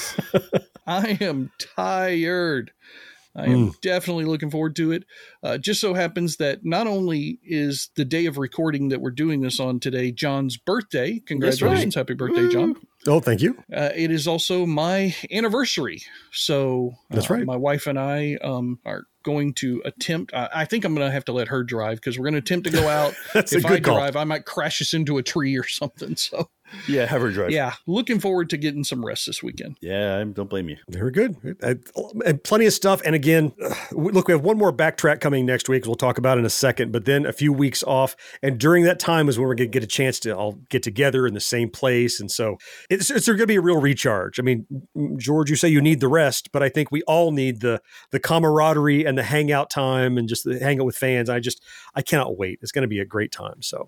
I am tired. I am definitely looking forward to it. Uh, just so happens that not only is the day of recording that we're doing this on today John's birthday. Congratulations. Happy birthday, John. Oh, thank you. Uh, it is also my anniversary. So That's uh, right. my wife and I um, are going to attempt, I, I think I'm going to have to let her drive because we're going to attempt to go out. That's a if good I call. drive, I might crash us into a tree or something. So Yeah, have her drive. yeah, looking forward to getting some rest this weekend. Yeah, I don't blame you. Very good. Uh, And plenty of stuff. And again, uh, look, we have one more backtrack coming next week. We'll talk about in a second, but then a few weeks off. And during that time is when we're going to get a chance to all get together in the same place. And so it's, it's going to be a real recharge. I mean, George, you say you need the rest, but I think we all need the, the camaraderie and the hangout time and just the hang out with fans. I just, I cannot wait. It's going to be a great time. So,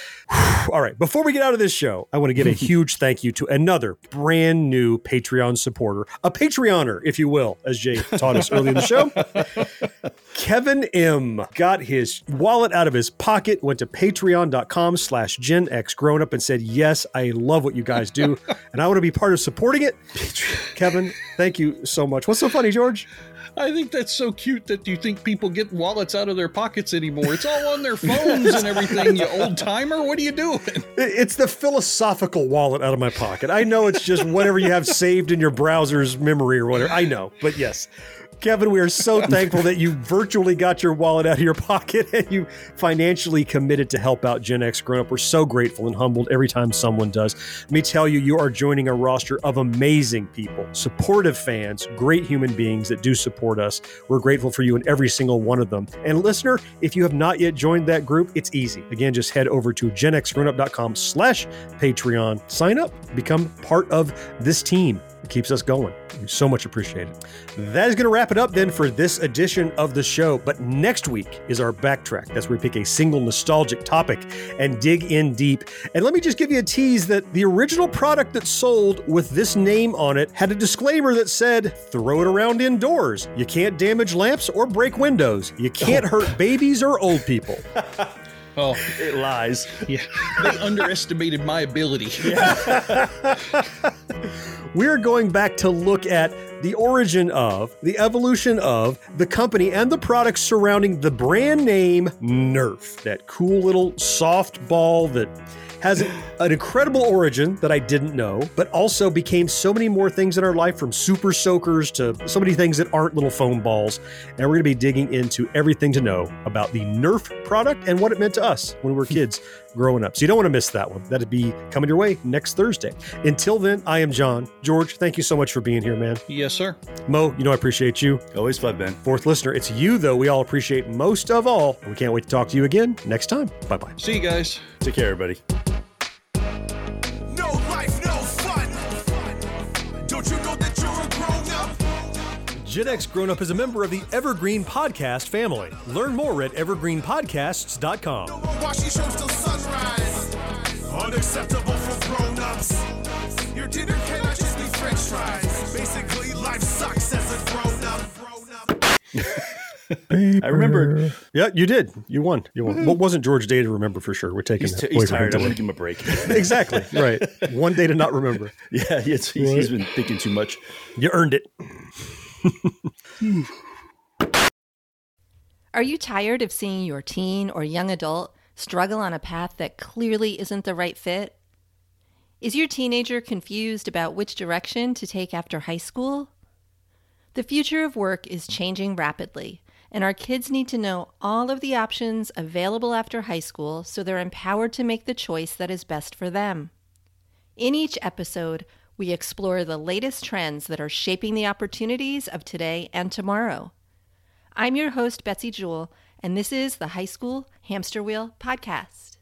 all right. Before we get out of this show, I want to give a huge thank you to another brand new Patreon supporter, a Patreoner, if you will, as Jay taught us early in the show. Kevin M. got his wallet out of his pocket, went to patreon.com slash Gen X Grown Up and said, yes, I love what you guys do, and I want to be part of supporting it. Kevin, thank you so much. What's so funny, George? I think that's so cute that you think people get wallets out of their pockets anymore. It's all on their phones and everything, you old timer. What are you doing? It's the philosophical wallet out of my pocket. I know it's just whatever you have saved in your browser's memory or whatever. I know, but yes. Kevin, we are so thankful that you virtually got your wallet out of your pocket and you financially committed to help out Gen X Grown Up. We're so grateful and humbled every time someone does. Let me tell you, you are joining a roster of amazing people, supportive fans, great human beings that do support us. We're grateful for you and every single one of them. And listener, if you have not yet joined that group, it's easy. Again, just head over to genxgrownup.com slash Patreon. Sign up, become part of this team. It keeps us going. We so much appreciate it. That is going to wrap it up then for this edition of the show. But next week is our backtrack. That's where we pick a single nostalgic topic and dig in deep. And let me just give you a tease that the original product that sold with this name on it had a disclaimer that said, throw it around indoors. You can't damage lamps or break windows. You can't hurt babies or old people. Oh, it lies. Yeah, they underestimated my ability. Yeah. We're going back to look at the origin of, the evolution of, the company and the products surrounding the brand name Nerf. That cool little soft ball that has an incredible origin that I didn't know, but also became so many more things in our life, from super soakers to so many things that aren't little foam balls. And we're going to be digging into everything to know about the Nerf product and what it meant to us when we were kids growing up. So you don't want to miss that one. That'll be coming your way next Thursday. Until then, I am John. George, thank you so much for being here, man. Yes, sir. Mo, you know I appreciate you. Always fun, Ben. Fourth listener, it's you, though, we all appreciate most of all. And we can't wait to talk to you again next time. Bye-bye. See you guys. Take care, everybody. No life, no fun. Don't you know that you're a grown-up? Gen X Grown Up is a member of the Evergreen Podcast family. Learn more at evergreen podcasts dot com. No more watching shows till sunrise. Unacceptable for grown-ups. Your dinner cannot just be french fries. Basically, life sucks as a grown-up. I remember. Yeah, you did. You won. You won. What wasn't George Day to remember for sure? We're taking He's, that t- away he's from tired. I him want to today. give him a break. Exactly. Right. One day to not remember. Yeah, he's, he's, he's been thinking too much. You earned it. Are you tired of seeing your teen or young adult struggle on a path that clearly isn't the right fit? Is your teenager confused about which direction to take after high school? The future of work is changing rapidly, and our kids need to know all of the options available after high school so they're empowered to make the choice that is best for them. In each episode, we explore the latest trends that are shaping the opportunities of today and tomorrow. I'm your host, Betsy Jewell, and this is the High School Hamster Wheel Podcast.